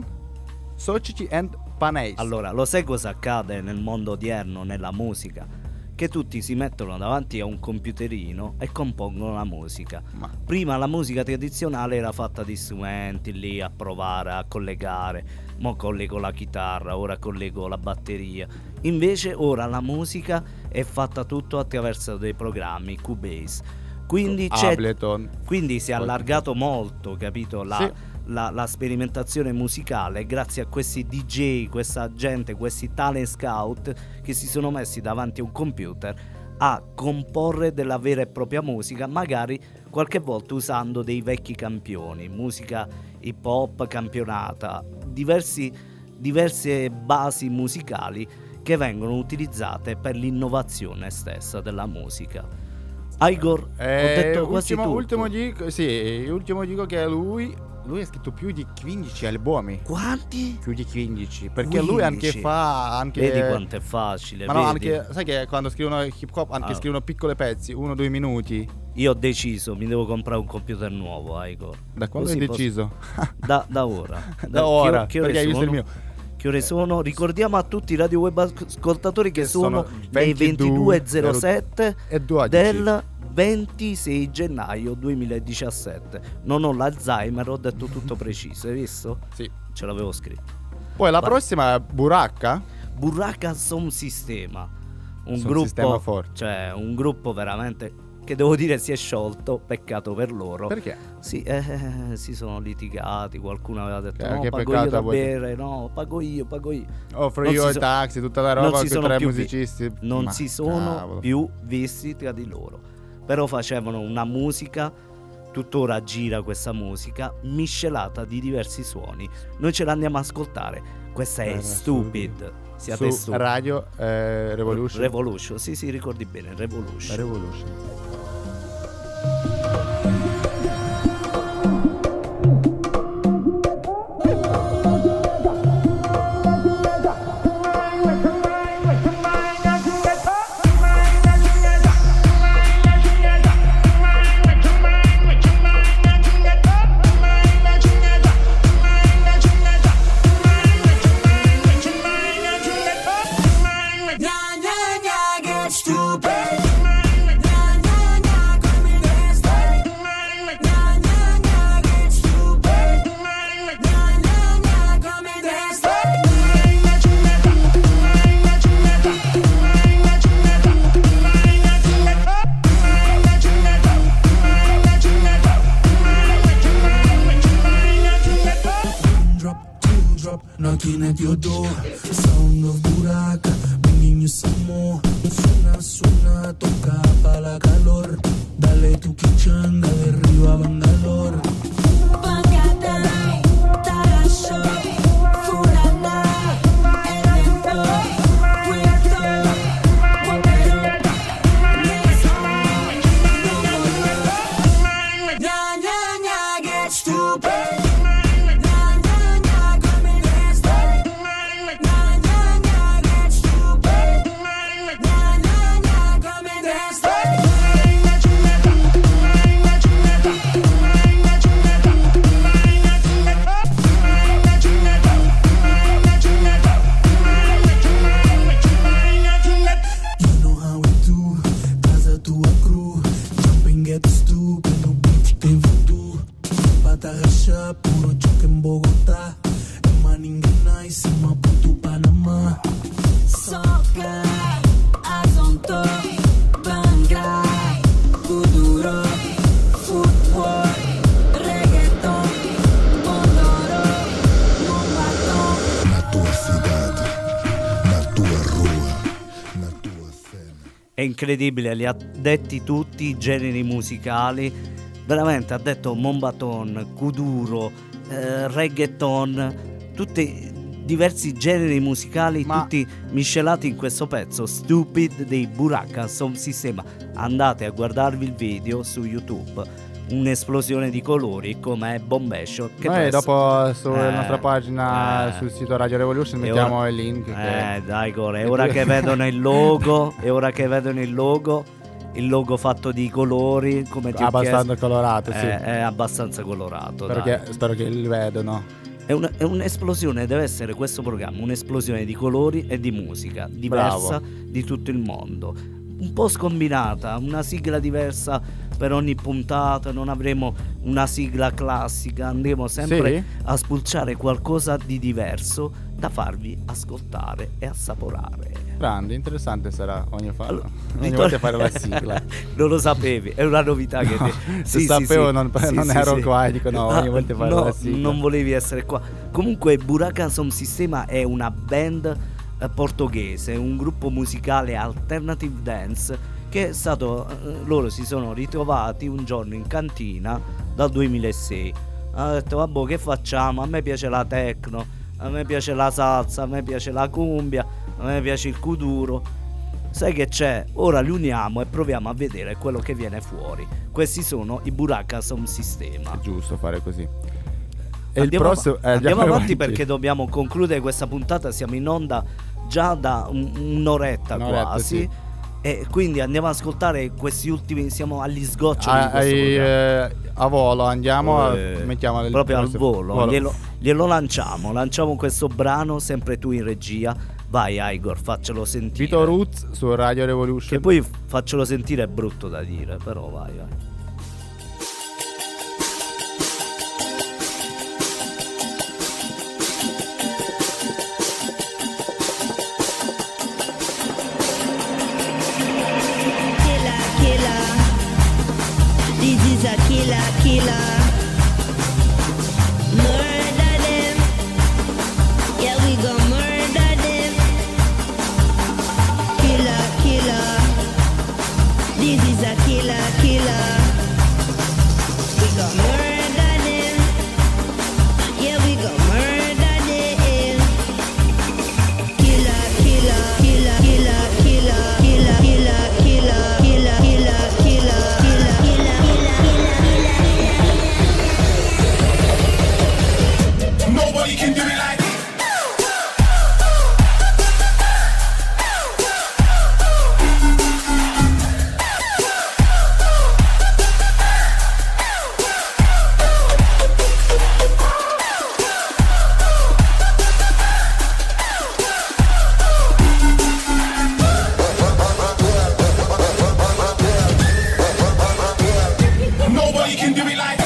Socici and Paneis. Allora, lo sai cosa accade nel mondo odierno, nella musica? Che tutti si mettono davanti a un computerino e compongono la musica. Ma- Prima la musica tradizionale era fatta di strumenti lì a provare, a collegare. Mo collego la chitarra, ora collego la batteria. Invece ora la musica è fatta tutto attraverso dei programmi Cubase. Quindi c'è Ableton. quindi si è allargato molto, capito? La, Sì. la, la sperimentazione musicale grazie a questi D J, questa gente, questi talent scout che si sono messi davanti a un computer a comporre della vera e propria musica, magari qualche volta usando dei vecchi campioni, musica hip hop campionata, diversi, diverse basi musicali che vengono utilizzate per l'innovazione stessa della musica. Igor, Eh, ho detto quasi ultimo, tutto. ultimo dico, sì, ultimo dico che lui lui ha scritto più di quindici albumi. Quanti? Più di quindici, perché lui anche quindici. fa anche Vedi quanto è facile. Ma no, vedi? anche sai che quando scrivono hip hop anche Ah. scrivono piccoli pezzi, uno o due minuti. Io ho deciso, mi devo comprare un computer nuovo, Igor. Da quando Così hai posso- deciso? Da, da ora. Da ora, che, che ore perché hai visto il sono? mio. Che ore sono? Ricordiamo a tutti i radio web ascoltatori che, Che sono, sono le ventidue ventidue e zero sette e dodici. del ventisei gennaio duemiladiciassette. Non ho l'Alzheimer, ho detto tutto preciso, hai visto? Sì. Ce l'avevo scritto. Poi la Vai. prossima è Buracca. Burraca Sound Sistema, un Sound gruppo, Sistema forte. cioè un gruppo veramente che devo dire si è sciolto, peccato per loro. Perché? Sì, eh, si sono litigati, qualcuno aveva detto Che- no, che pago peccato io da vuoi- bere, no, pago io, pago io. Offro Non io si i so- taxi, tutta la non roba si con sono tre più vi- musicisti. Non Ma si sono cavolo. più visti tra di loro, però facevano una musica, tuttora gira questa musica miscelata di diversi suoni. Noi ce l'andiamo a ascoltare. Questa è Eh, Stupid. Siate Su stupidi. Radio eh, Revolution. Revolution, sì, sì, ricordi bene, Revolution. Revolution. Knocking at your door, sound of buraca, bringing you some more. Suena, suena, toca pa' la calor. Dale tu kichanga de Río a Bangalore. è incredibile, li ha detti tutti i generi musicali, veramente ha detto Mombaton, Kuduro, eh, reggaeton, tutti diversi generi musicali, Ma... tutti miscelati in questo pezzo Stupid dei Buraka Sound System. Andate a guardarvi il video su YouTube, un'esplosione di colori come Bombascio. Che noi adesso... dopo sulla eh, nostra pagina eh, sul sito Radio Revolution mettiamo ora... il link eh che... dai Core, è ora che vedono il logo, è ora che vedono il logo il logo fatto di colori come ti ho abbastanza chiesto. colorato, sì. È, è abbastanza colorato, spero dai. che, spero che li vedano. È, una, è un'esplosione, deve essere questo programma, un'esplosione di colori e di musica diversa. Bravo. Di tutto il mondo, un po' scombinata, una sigla diversa per ogni puntata, non avremo una sigla classica, andremo sempre sì? a spulciare qualcosa di diverso da farvi ascoltare e assaporare. Grande, interessante sarà ogni, fa- allora, ogni volta fare la sigla. Non lo sapevi, è una novità no, che ti... se sì, sapevo sì, non, sì, non sì, ero sì. qua, dico no, ogni volta fare no, la sigla. Non volevi essere qua. Comunque Buraka Sound System è una band eh, portoghese, un gruppo musicale alternative dance che è stato, eh, loro si sono ritrovati un giorno in cantina dal duemilasei. Hanno detto vabbè, che facciamo? A me piace la techno, a me piace la salsa, a me piace la cumbia, a me piace il kuduro. Sai che c'è? Ora li uniamo e proviamo a vedere quello che viene fuori. Questi sono i Buraka Sound System. È giusto fare così. E andiamo, il prossimo, eh, andiamo avanti, avanti perché dobbiamo concludere questa puntata. Siamo in onda già da un, un'oretta, un'oretta quasi. Sì. E quindi andiamo ad ascoltare questi ultimi. Siamo agli sgoccioli a, di questo eh, a volo andiamo eh, a, mettiamo proprio al volo, volo. Glielo, glielo lanciamo. Lanciamo questo brano, sempre tu in regia. Vai Igor, faccelo sentire. Vito Roots su Radio Revolution. Che poi faccelo sentire è brutto da dire, però vai vai. Killer, killer, murder them. Yeah, we gon' murder them. Killer, killer, this is a killer, killer. We gon' murder them. Yeah, we gon' murder them. Killer, killer, killer, killer, killer, killer, killer, killer, killer, killer, killer, killer, killer. Nobody can do it like nobody can do it like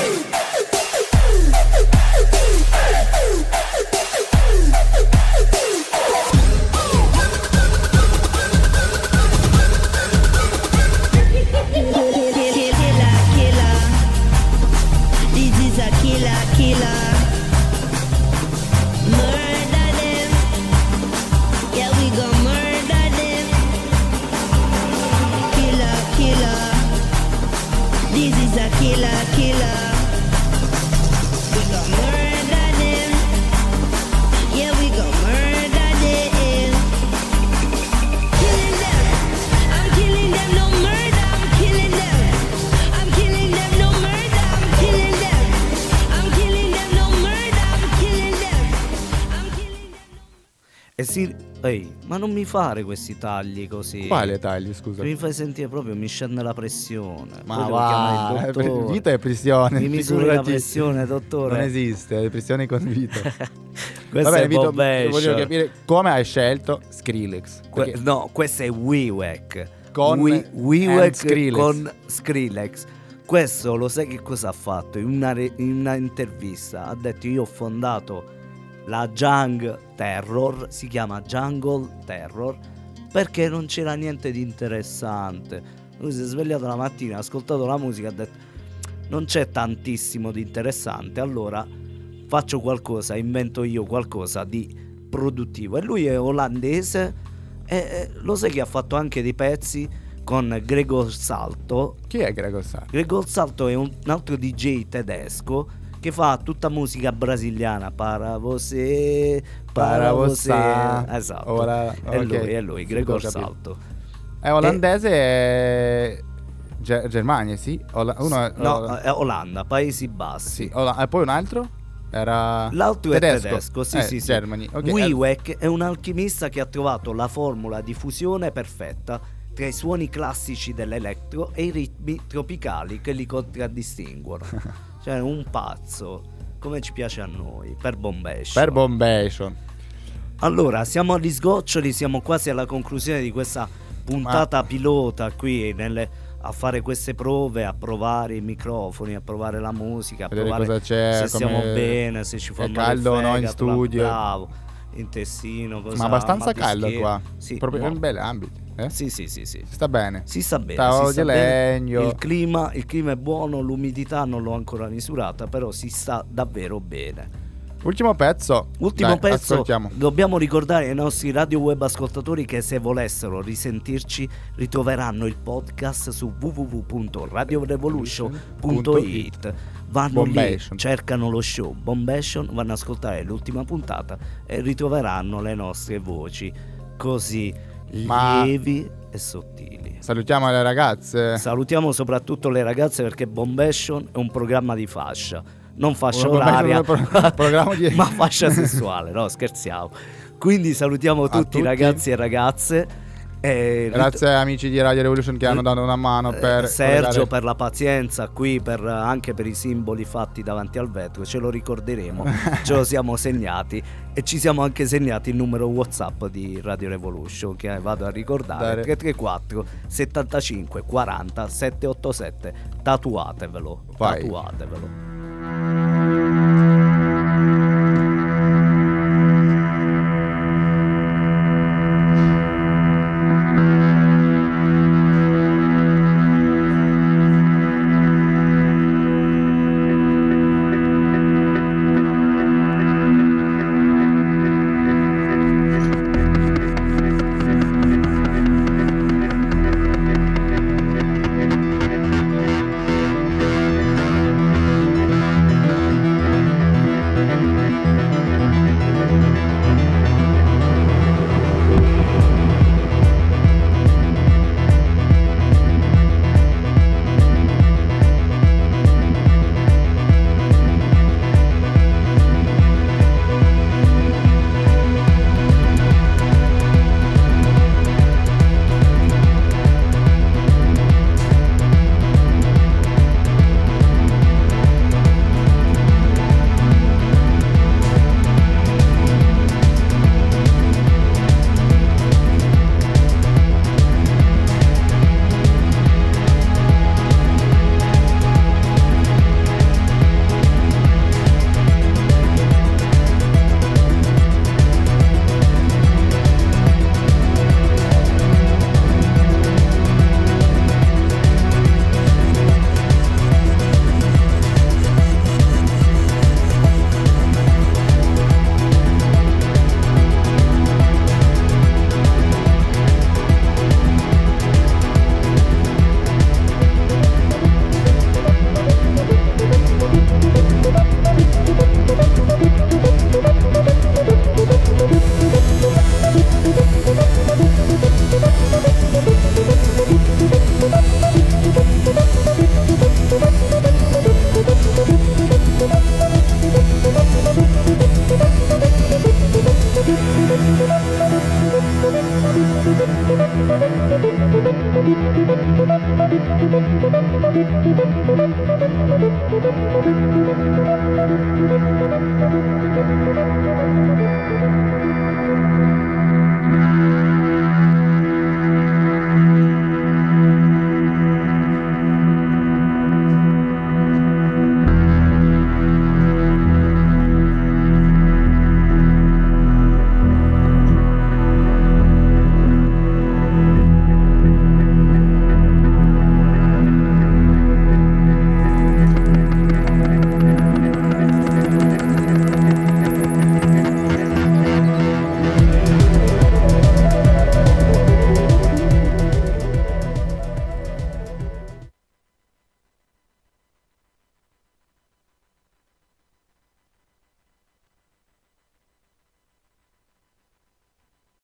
E si... Ehi, ma non mi fare questi tagli così. Quale tagli, scusa? Mi fai sentire proprio, mi scende la pressione. Ma poi devo va, chiamare il dottore. Vito è pressione. Mi misuri la pressione, dottore. Non esiste, le pressioni con Vito. Questo Vabbè, è Vito, Bombascio. voglio capire come hai scelto Skrillex. Que- no, questo è Wewek. Con We- Wewek Skrillex. con Skrillex. Questo lo sai che cosa ha fatto? In una, re- in una intervista ha detto: io ho fondato la Jungle Terror, si chiama Jungle Terror, perché non c'era niente di interessante. Lui si è svegliato la mattina, ha ascoltato la musica, ha detto non c'è tantissimo di interessante, allora faccio qualcosa, invento io qualcosa di produttivo. E lui è olandese e lo sai che ha fatto anche dei pezzi con Gregor Salto. Chi è Gregor Salto? Gregor Salto è un altro D J tedesco che fa tutta musica brasiliana. Para você, para você. Esatto. Ora, è okay. lui, è lui, Gregor Salto. È olandese e... Ge- Germania, sì? Ola- uno è, no, Ola- è Olanda, Paesi Bassi. Sì, Ola- e poi un altro? Era L'altro tedesco. è tedesco, sì, eh, sì, sì. Germany. Okay. Wieck è un alchimista che ha trovato la formula di fusione perfetta tra i suoni classici dell'electro e i ritmi tropicali che li contraddistinguono. Cioè un pazzo, come ci piace a noi, per Bombation. Per Bombation. Allora, siamo agli sgoccioli, siamo quasi alla conclusione di questa puntata Ma... pilota qui nelle... a fare queste prove, a provare i microfoni, a provare la musica, a vedere provare cosa c'è, se stiamo bene, se ci fa è male caldo o no in fegato, studio. bravo, intestino, cosa, ma abbastanza mal di caldo schiena. qua. Sì, proprio molto. in belli ambiti. Eh? Sì, sì, sì, sì. Si sta bene. Si sta bene. Tavolo si sta di bene. legno. Il clima, il clima è buono, l'umidità non l'ho ancora misurata, però si sta davvero bene. Ultimo pezzo. Ultimo Dai, pezzo. ascoltiamo. Dobbiamo ricordare ai nostri radio web ascoltatori che se volessero risentirci ritroveranno il podcast su w w w punto radio revolution punto i t. Vanno Bombation. lì, cercano lo show Bombation, vanno ad ascoltare l'ultima puntata e ritroveranno le nostre voci così Ma... lievi e sottili. Salutiamo le ragazze. Salutiamo soprattutto le ragazze perché Bombation è un programma di fascia. Non fascia Una oraria, pro- programma di... ma fascia sessuale, no scherziamo. Quindi salutiamo tutti, tutti. ragazzi e ragazze. E grazie rit- amici di Radio Revolution che hanno dato una mano per Sergio collegare... per la pazienza qui, per, anche per i simboli fatti davanti al vetro. Ce lo ricorderemo, ce lo siamo segnati e ci siamo anche segnati il numero WhatsApp di Radio Revolution che vado a ricordare: tre tre quattro settantacinque quaranta settecentoottantasette. Tatuatevelo, Vai. tatuatevelo. Thank you.